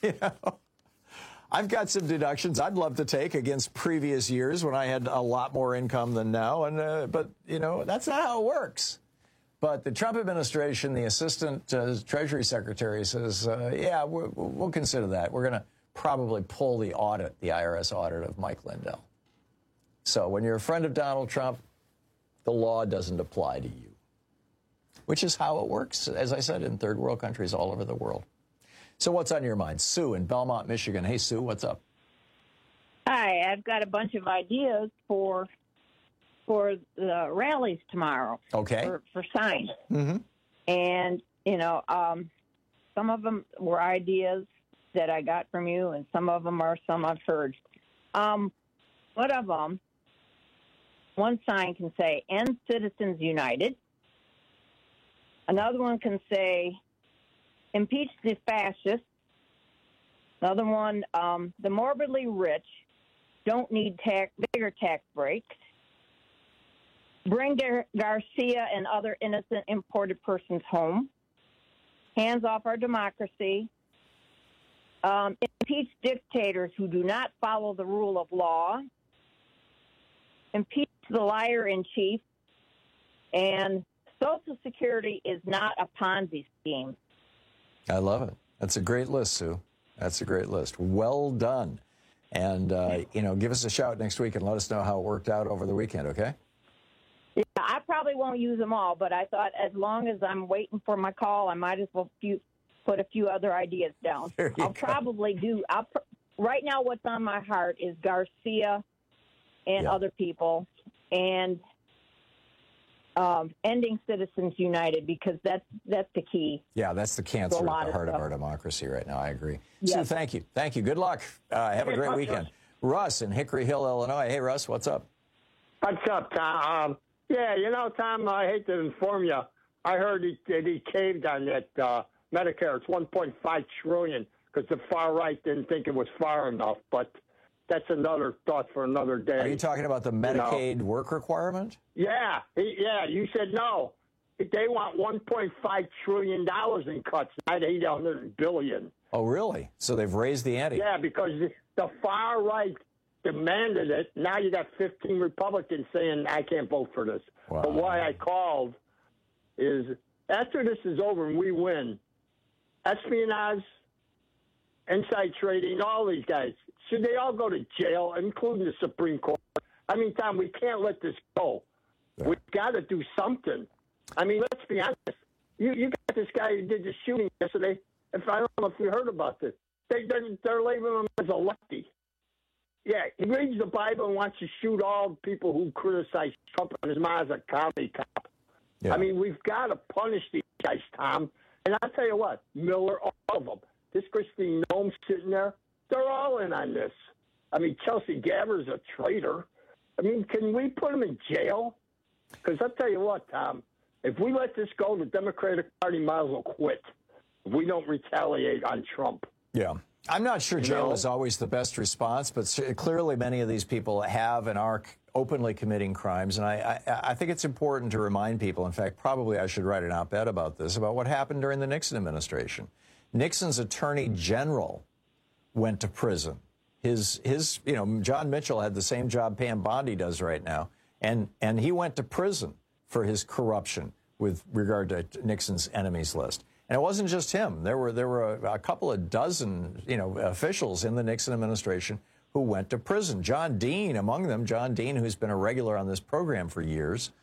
S17: I've got some deductions I'd love to take against previous years when I had a lot more income than now. But that's not how it works. But the Trump administration, the assistant Treasury Secretary says, yeah, we'll consider that. We're going to probably pull the IRS audit of Mike Lindell. So when you're a friend of Donald Trump, the law doesn't apply to you, which is how it works, as I said, in third world countries all over the world. So what's on your mind? Sue in Belmont, Michigan. Hey, Sue, what's up?
S20: Hi, I've got a bunch of ideas for the rallies tomorrow.
S17: Okay.
S20: For signs.
S17: Mm-hmm.
S20: And, some of them were ideas that I got from you, and some of them are some I've heard. One of them, one sign can say, "End Citizens United." Another one can say, "Impeach the fascists." Another one, "The morbidly rich don't need bigger tax breaks." "Bring Garcia and other innocent imported persons home." "Hands off our democracy." "Impeach dictators who do not follow the rule of law." "Impeach the liar-in-chief." And Social Security is not a Ponzi scheme.
S17: I love it. That's a great list, Sue. That's a great list. Well done. And, give us a shout next week and let us know how it worked out over the weekend, okay?
S20: Yeah, I probably won't use them all, but I thought as long as I'm waiting for my call, I might as well put a few other ideas down. Right now what's on my heart is Garcia and other people, and ending Citizens United, because that's the key.
S17: Yeah, that's the cancer at the heart of our democracy right now. I agree.
S20: Yes.
S17: Sue, thank you. Thank you. Good luck. Have a great weekend. Russ in Hickory Hill, Illinois. Hey, Russ, what's up?
S21: What's up, Tom? Tom, I hate to inform you. I heard he caved on that Medicare. It's $1.5 trillion because the far right didn't think it was far enough. But that's another thought for another day.
S17: Are you talking about the Medicaid work requirement?
S21: Yeah. You said no. They want $1.5 trillion in cuts, not $800 billion.
S17: Oh, really? So they've raised the ante.
S21: Yeah, because the far right demanded it. Now you got 15 Republicans saying, I can't vote for this.
S17: Wow.
S21: But why I called is after this is over and we win, espionage, inside trading, all these guys, should they all go to jail, including the Supreme Court? I mean, Tom, we can't let this go. Yeah. We've got to do something. I mean, let's be honest. You got this guy who did the shooting yesterday. I don't know if you heard about this. They're labeling him as a lefty. Yeah, he reads the Bible and wants to shoot all people who criticize Trump, and his mom's a comedy cop. Yeah. I mean, we've got to punish these guys, Tom. And I'll tell you what, Miller, all of them. This Christine Noem sitting there, they're all in on this. I mean, Chelsea Gabber's a traitor. I mean, can we put him in jail? Because I'll tell you what, Tom, if we let this go, the Democratic Party might as well quit if we don't retaliate on Trump.
S17: Yeah. I'm not sure jail is always the best response, but clearly many of these people have and are openly committing crimes. And I think it's important to remind people, in fact, probably I should write an op-ed about this, about what happened during the Nixon administration. Nixon's attorney general went to prison. John Mitchell had the same job Pam Bondi does right now, and he went to prison for his corruption with regard to Nixon's enemies list. And it wasn't just him. There were a couple of dozen, officials in the Nixon administration who went to prison. John Dean among them. John Dean, who's been a regular on this program for years,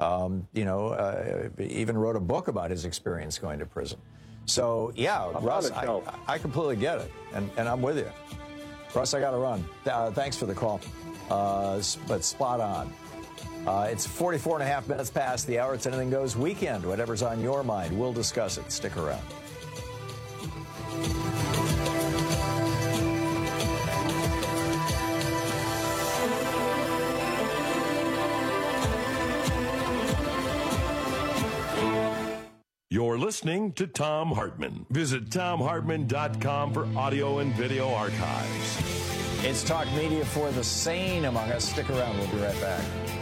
S17: even wrote a book about his experience going to prison. So, yeah, Russ, I completely get it, and I'm with you. Russ, I got to run. Thanks for the call, but spot on. It's 44 and a half minutes past the hour. It's Anything Goes weekend. Whatever's on your mind, we'll discuss it. Stick around.
S9: You're listening to Thom Hartmann. Visit ThomHartmann.com for audio and video archives.
S17: It's Talk Media for the sane among us. Stick around. We'll be right back.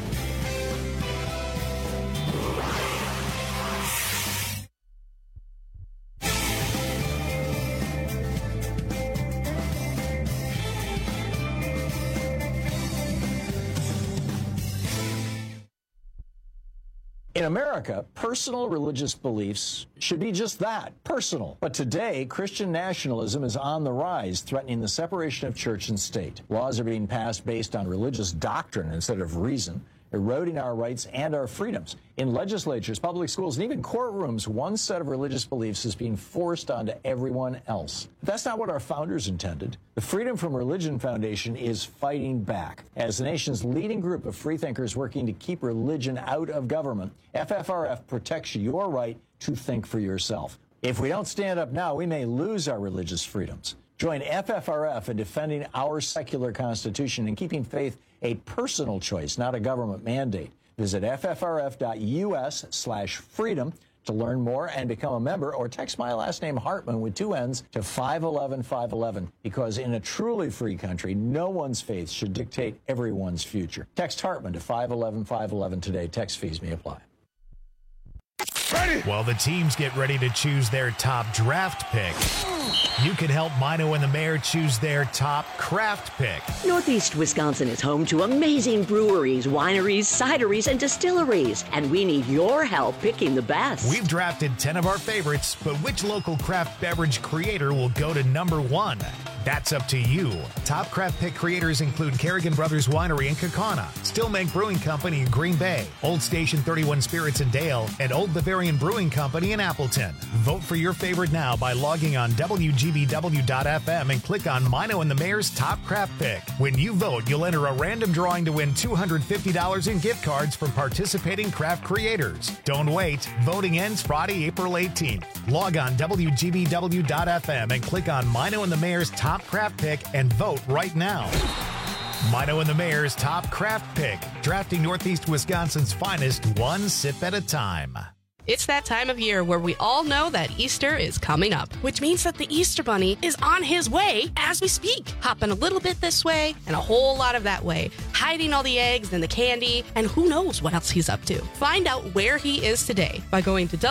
S17: In America, personal religious beliefs should be just that, personal. But today, Christian nationalism is on the rise, threatening the separation of church and state. Laws are being passed based on religious doctrine instead of reason, eroding our rights and our freedoms. In legislatures, public schools, and even courtrooms, one set of religious beliefs is being forced onto everyone else. But that's not what our founders intended. The Freedom from Religion Foundation is fighting back. As the nation's leading group of freethinkers working to keep religion out of government, FFRF protects your right to think for yourself. If we don't stand up now, we may lose our religious freedoms. Join FFRF in defending our secular constitution and keeping faith a personal choice, not a government mandate. Visit ffrf.us/freedom to learn more and become a member, or text my last name Hartmann with 2 N's to 511-511, because in a truly free country, no one's faith should dictate everyone's future. Text Hartmann to 511-511 today. Text fees may apply.
S1: While the teams get ready to choose their top draft pick, you can help Mino and the Mayor choose their top craft pick.
S16: Northeast Wisconsin is home to amazing breweries, wineries, cideries, and distilleries, and we need your help picking the best.
S1: We've drafted 10 of our favorites, but which local craft beverage creator will go to number 1? That's up to you. Top craft pick creators include Kerrigan Brothers Winery in Kaukauna, Stillmake Brewing Company in Green Bay, Old Station 31 Spirits in Dale, and Old Bavarian Brewing Company in Appleton. Vote for your favorite now by logging on WGBW.FM and click on Mino and the Mayor's Top Craft Pick. When you vote, you'll enter a random drawing to win $250 in gift cards from participating craft creators. Don't wait. Voting ends Friday, April 18th. Log on WGBW.FM and click on Mino and the Mayor's Top Craft Pick and vote right now. Mino and the Mayor's Top Craft Pick, drafting Northeast Wisconsin's finest one sip at a time.
S22: It's that time of year where we all know that Easter is coming up, which means that the Easter Bunny is on his way as we speak, hopping a little bit this way and a whole lot of that way, hiding all the eggs and the candy, and who knows what else he's up to. Find out where he is today by going to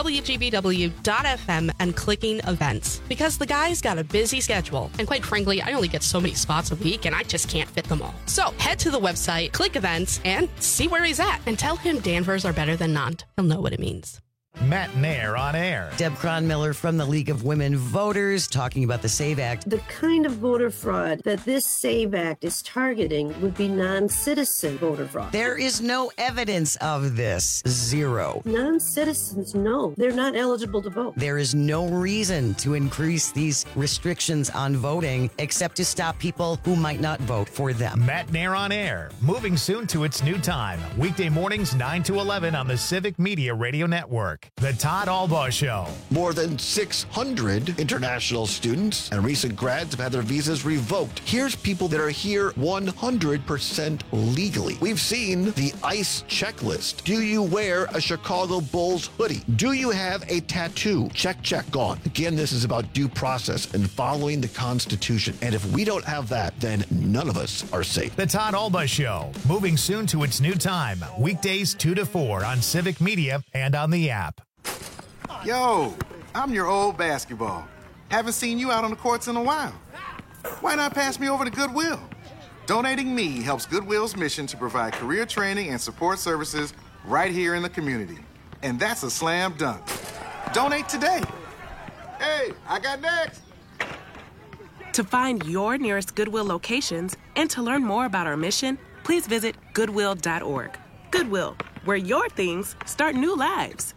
S22: WGBW.FM and clicking events, because the guy's got a busy schedule, and quite frankly, I only get so many spots a week and I just can't fit them all. So head to the website, click events, and see where he's at, and tell him Danvers are better than Nantes. He'll know what it means.
S1: Matt Nair on air.
S23: Deb Cronmiller from the League of Women Voters talking about the SAVE Act.
S24: The kind of voter fraud that this SAVE Act is targeting would be non-citizen voter fraud.
S23: There is no evidence of this. Zero.
S24: Non-citizens, no. They're not eligible to vote.
S23: There is no reason to increase these restrictions on voting except to stop people who might not vote for them.
S1: Matt Nair on air. Moving soon to its new time. Weekday mornings 9 to 11 on the Civic Media Radio Network. back. The Todd Albaugh Show.
S3: More than 600 international students and recent grads have had their visas revoked. Here's people that are here 100% legally. We've seen the ICE checklist. Do you wear a Chicago Bulls hoodie? Do you have a tattoo? Check, check, gone. Again, this is about due process and following the Constitution. And if we don't have that, then none of us are safe.
S1: The Todd Albaugh Show, moving soon to its new time, weekdays 2 to 4 on Civic Media and on the app.
S4: Yo, I'm your old basketball. Haven't seen you out on the courts in a while. Why not pass me over to Goodwill? Donating me helps Goodwill's mission to provide career training and support services right here in the community. And that's a slam dunk. Donate today. Hey, I got next.
S5: To find your nearest Goodwill locations and to learn more about our mission, please visit Goodwill.org. Goodwill, where your things start new lives.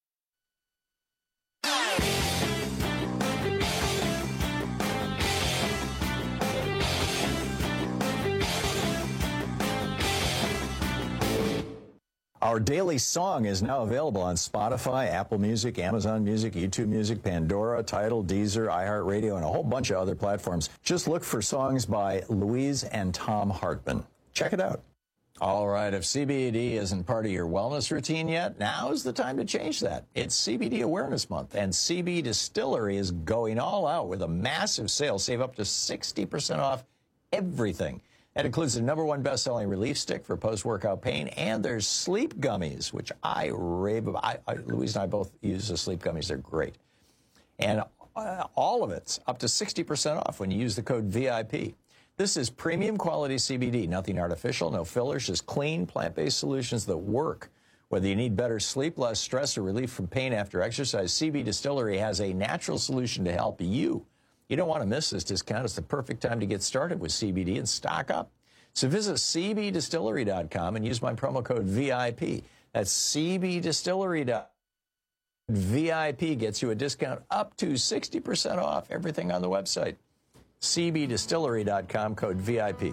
S17: Our daily song is now available on Spotify, Apple Music, Amazon Music, YouTube Music, Pandora, Tidal, Deezer, iHeartRadio, and a whole bunch of other platforms. Just look for songs by Louise and Tom Hartman. Check it out. All right, if CBD isn't part of your wellness routine yet, now is the time to change that. It's CBD Awareness Month, and CB Distillery is going all out with a massive sale. Save up to 60% off everything. That includes the #1 best-selling relief stick for post-workout pain, and there's sleep gummies, which I rave about. Louise and I both use the sleep gummies. They're great. And all of it's up to 60% off when you use the code VIP. This is premium quality CBD, nothing artificial, no fillers, just clean, plant-based solutions that work. Whether you need better sleep, less stress, or relief from pain after exercise, CB Distillery has a natural solution to help you. You don't want to miss this discount. It's the perfect time to get started with CBD and stock up. So visit cbdistillery.com and use my promo code VIP. That's cbdistillery.com. VIP gets you a discount up to 60% off everything on the website. cbdistillery.com, code VIP.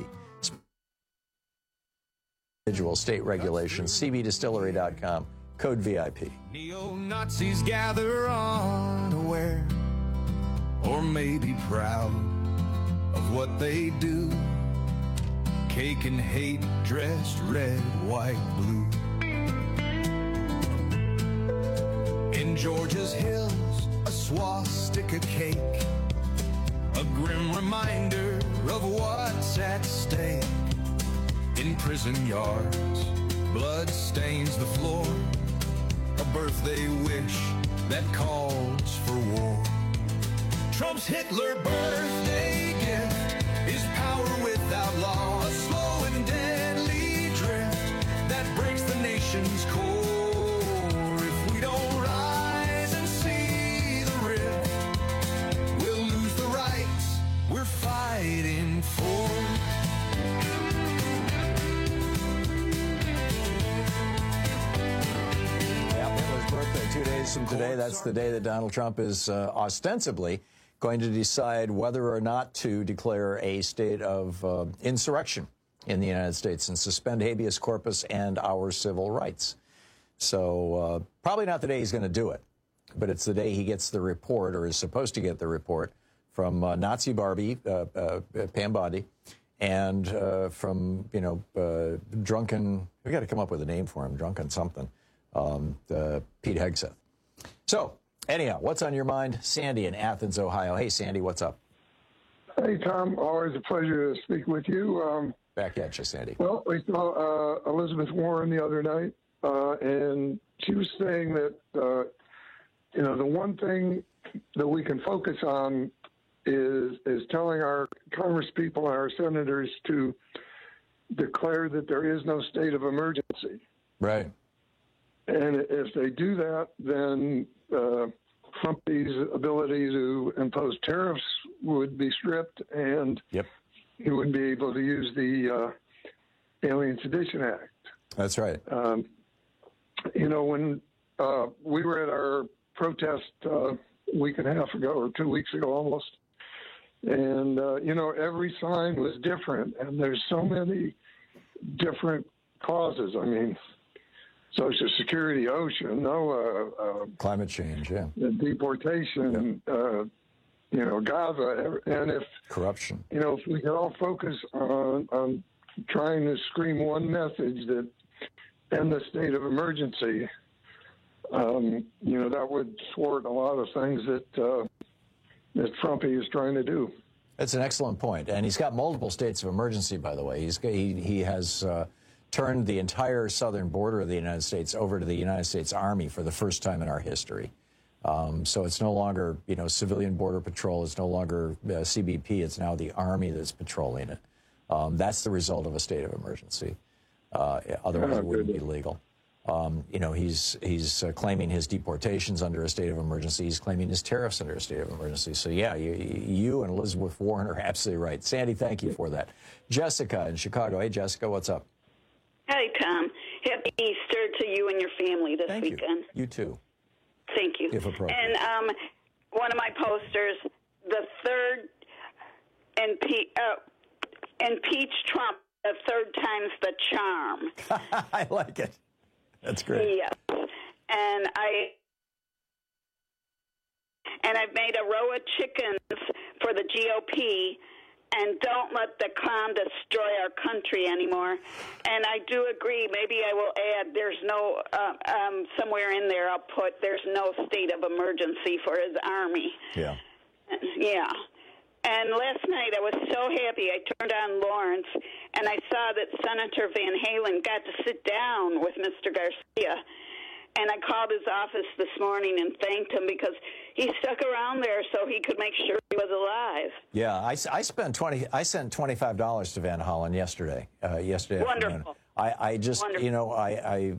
S17: Individual state regulations, cbdistillery.com, code VIP.
S2: Neo-Nazis gather unaware, or maybe proud of what they do. Cake and hate, dressed red, white, blue. In Georgia's hills, a swastika cake, a grim reminder of what's at stake. In prison yards, blood stains the floor, a birthday wish that calls for war. Trump's Hitler birthday gift is power without law, a slow and deadly drift that breaks the nation's core. If we don't rise and see the rift, we'll lose the rights we're fighting for.
S17: Yeah, Hitler's birthday 2 days from today. That's the day that Donald Trump is ostensibly going to decide whether or not to declare a state of insurrection in the United States and suspend habeas corpus and our civil rights. So probably not the day he's going to do it, but it's the day he gets the report, or is supposed to get the report, from Nazi Barbie, Pam Bondi, and from, drunken, we got to come up with a name for him, drunken something, Pete Hegseth. So, anyhow, what's on your mind? Sandy in Athens, Ohio. Hey, Sandy, what's up?
S8: Hey, Tom. Always a pleasure to speak with you.
S17: Back at you, Sandy.
S8: Well, we saw Elizabeth Warren the other night, and she was saying that, the one thing that we can focus on is telling our congresspeople and our senators to declare that there is no state of emergency.
S17: Right.
S8: And if they do that, then Trump's ability to impose tariffs would be stripped, and he would be able to use the Alien Sedition Act.
S17: That's right.
S8: When we were at our protest a week and a half ago, or 2 weeks ago almost, and, every sign was different, and there's so many different causes. I mean, Social Security, OSHA, no
S17: climate change,
S8: deportation, Gaza, and if
S17: corruption,
S8: if we could all focus on trying to scream one message that end the state of emergency, that would thwart a lot of things that Trumpy is trying to do.
S17: That's an excellent point, and he's got multiple states of emergency. By the way, he has turned the entire southern border of the United States over to the United States Army for the first time in our history. So it's no longer, civilian border patrol. It's no longer CBP. It's now the Army that's patrolling it. That's the result of a state of emergency. Otherwise, it wouldn't be legal. He's claiming his deportations under a state of emergency. He's claiming his tariffs under a state of emergency. So, yeah, you and Elizabeth Warren are absolutely right. Sandy, thank you for that. Jessica in Chicago. Hey, Jessica, what's up?
S7: Hi, Tom. Happy Easter to you and your family this weekend.
S17: You too.
S7: Thank you.
S17: If appropriate.
S7: And one of my posters, the third impeach Trump, the third time's the charm.
S17: I like it. That's great.
S7: Yes. And I've made a row of chickens for the GOP, and don't let the clown destroy our country anymore. And I do agree. Maybe I will add, there's no, somewhere in there I'll put, there's no state of emergency for his army.
S17: Yeah.
S7: Yeah. And last night I was so happy. I turned on Lawrence, and I saw that Senator Van Halen got to sit down with Mr. Garcia. And I called his office this morning and thanked him because he stuck around there so he could make sure he was alive.
S17: Yeah, I sent $25 to Van Hollen yesterday.
S7: Wonderful.
S17: Afternoon. I just, when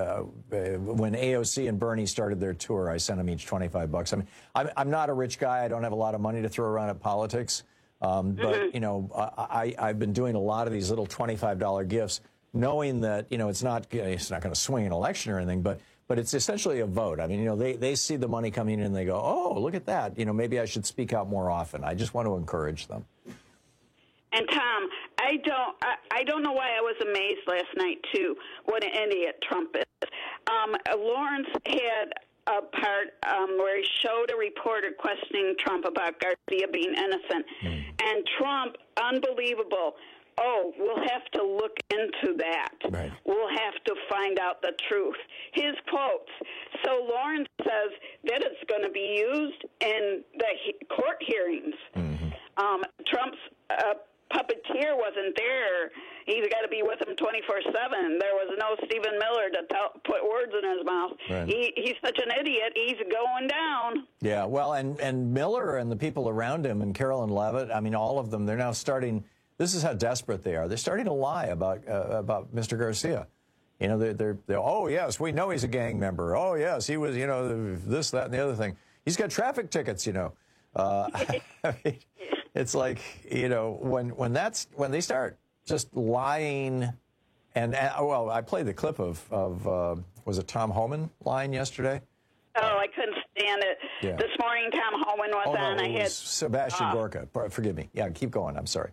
S17: AOC and Bernie started their tour, I sent them each $25. I mean, I'm not a rich guy. I don't have a lot of money to throw around at politics. But, I've been doing a lot of these little $25 gifts, knowing that, it's not going to swing an election or anything, but it's essentially a vote. I mean, they see the money coming in and they go, oh, look at that. Maybe I should speak out more often. I just want to encourage them.
S7: And Tom, I don't know why I was amazed last night, too, what an idiot Trump is. Lawrence had a part where he showed a reporter questioning Trump about Garcia being innocent. And Trump, unbelievable. Oh, we'll have to look into that.
S17: Right.
S7: We'll have to find out the truth. His quotes. So Lawrence says that it's going to be used in the court hearings. Trump's puppeteer wasn't there. He's got to be with him 24/7. There was no Stephen Miller to put words in his mouth. Right. He's such an idiot. He's going down.
S17: Yeah, well, and Miller and the people around him and Carolyn Levitt, I mean, all of them, they're now starting. This is how desperate they are. They're starting to lie about Mr. Garcia. They're oh, yes, we know he's a gang member. Oh, yes, he was, this, that, and the other thing. He's got traffic tickets, I mean, it's like, when they start just lying, and well, I played the clip of was it Tom Homan lying yesterday?
S7: Oh, I couldn't stand it.
S17: Yeah.
S7: This morning, Tom Homan was on.
S17: No, it was Sebastian Gorka. Forgive me. Yeah, keep going. I'm sorry.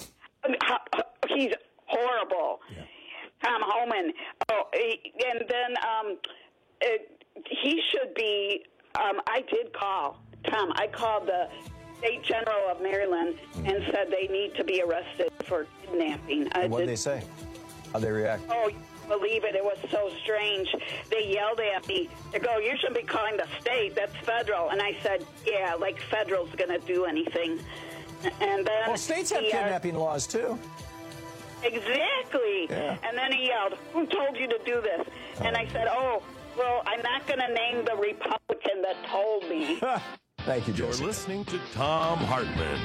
S7: He's horrible. Yeah. Tom Homan. Oh, and then he should be. I did call Tom. I called the State General of Maryland and said they need to be arrested for kidnapping.
S17: What did they say? How'd they react?
S7: Oh, you believe it. It was so strange. They yelled at me. They go, "You shouldn't be calling the state. That's federal." And I said, "Yeah, like federal's going to do anything." And then
S17: well, states have kidnapping laws too.
S7: Exactly.
S17: Yeah.
S7: And then he yelled, "Who told you to do this?" And I said, "Oh, well, I'm not going to name the Republican that told me."
S17: Thank you, Joseph.
S9: You're listening to Tom Hartman.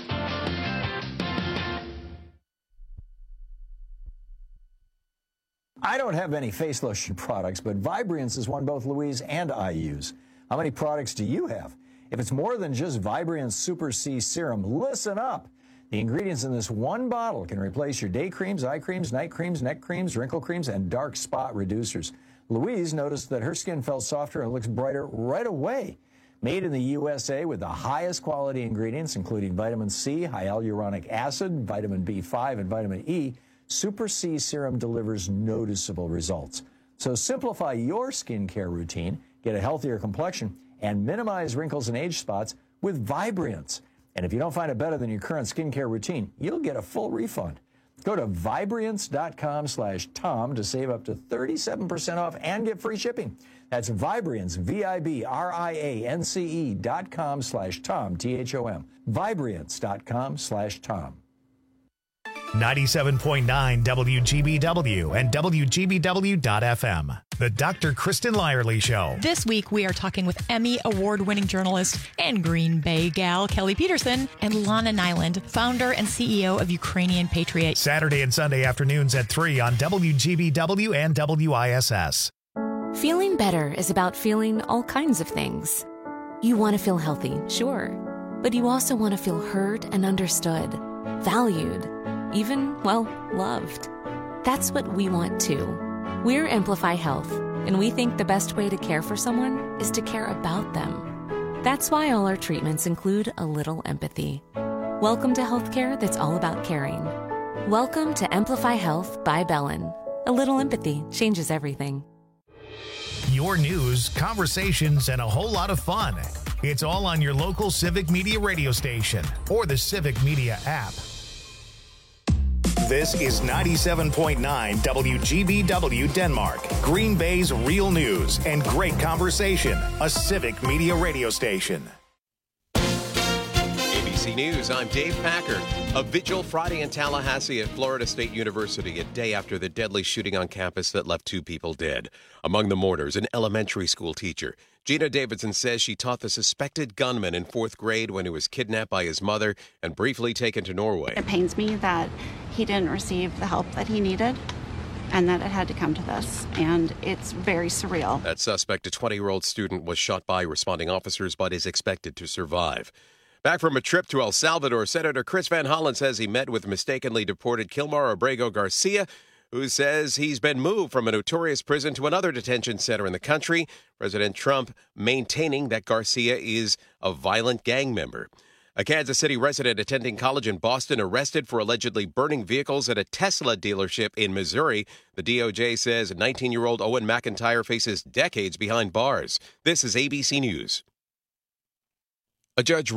S17: I don't have any face lotion products, but Vibriance is one both Louise and I use. How many products do you have? If it's more than just Vibriance Super C Serum, listen up. The ingredients in this one bottle can replace your day creams, eye creams, night creams, neck creams, wrinkle creams, and dark spot reducers. Louise noticed that her skin felt softer and looks brighter right away. Made in the USA with the highest quality ingredients, including vitamin C, hyaluronic acid, vitamin B5, and vitamin E, Super C Serum delivers noticeable results. So simplify your skincare routine, get a healthier complexion, and minimize wrinkles and age spots with Vibrance. And if you don't find it better than your current skincare routine, you'll get a full refund. Go to Vibrance.com/Tom to save up to 37% off and get free shipping. That's Vibrance, Vibrance.com/Tom, THOM. Vibrance.com/Tom.
S1: 97.9 WGBW and WGBW.FM. The Dr. Kristen Lyerly Show.
S10: This week, we are talking with Emmy award-winning journalist and Green Bay gal Kelly Peterson and Lana Nyland, founder and CEO of Ukrainian Patriot.
S1: Saturday and Sunday afternoons at 3 on WGBW and WISS.
S11: Feeling better is about feeling all kinds of things. You want to feel healthy, sure. But you also want to feel heard and understood, valued, even, well, loved. That's what we want too. We're Amplify Health, and we think the best way to care for someone is to care about them. That's why all our treatments include a little empathy. Welcome to healthcare that's all about caring. Welcome to Amplify Health by Bellin. A little empathy changes everything.
S1: Your news, conversations, and a whole lot of fun. It's all on your local Civic Media radio station or the Civic Media app. This is 97.9 WGBW Denmark, Green Bay's real news and great conversation, a Civic Media radio station.
S12: ABC News, I'm Dave Packer. A vigil Friday in Tallahassee at Florida State University, a day after the deadly shooting on campus that left 2 people dead. Among the mourners, an elementary school teacher. Gina Davidson says she taught the suspected gunman in 4th grade when he was kidnapped by his mother and briefly taken to Norway.
S13: It pains me that he didn't receive the help that he needed and that it had to come to this, and it's very surreal.
S12: That suspect, a 20-year-old student, was shot by responding officers but is expected to survive. Back from a trip to El Salvador, Senator Chris Van Hollen says he met with mistakenly deported Kilmar Abrego Garcia, who says he's been moved from a notorious prison to another detention center in the country. President Trump maintaining that Garcia is a violent gang member. A Kansas City resident attending college in Boston arrested for allegedly burning vehicles at a Tesla dealership in Missouri. The DOJ says 19-year-old Owen McIntyre faces decades behind bars. This is ABC News. A judge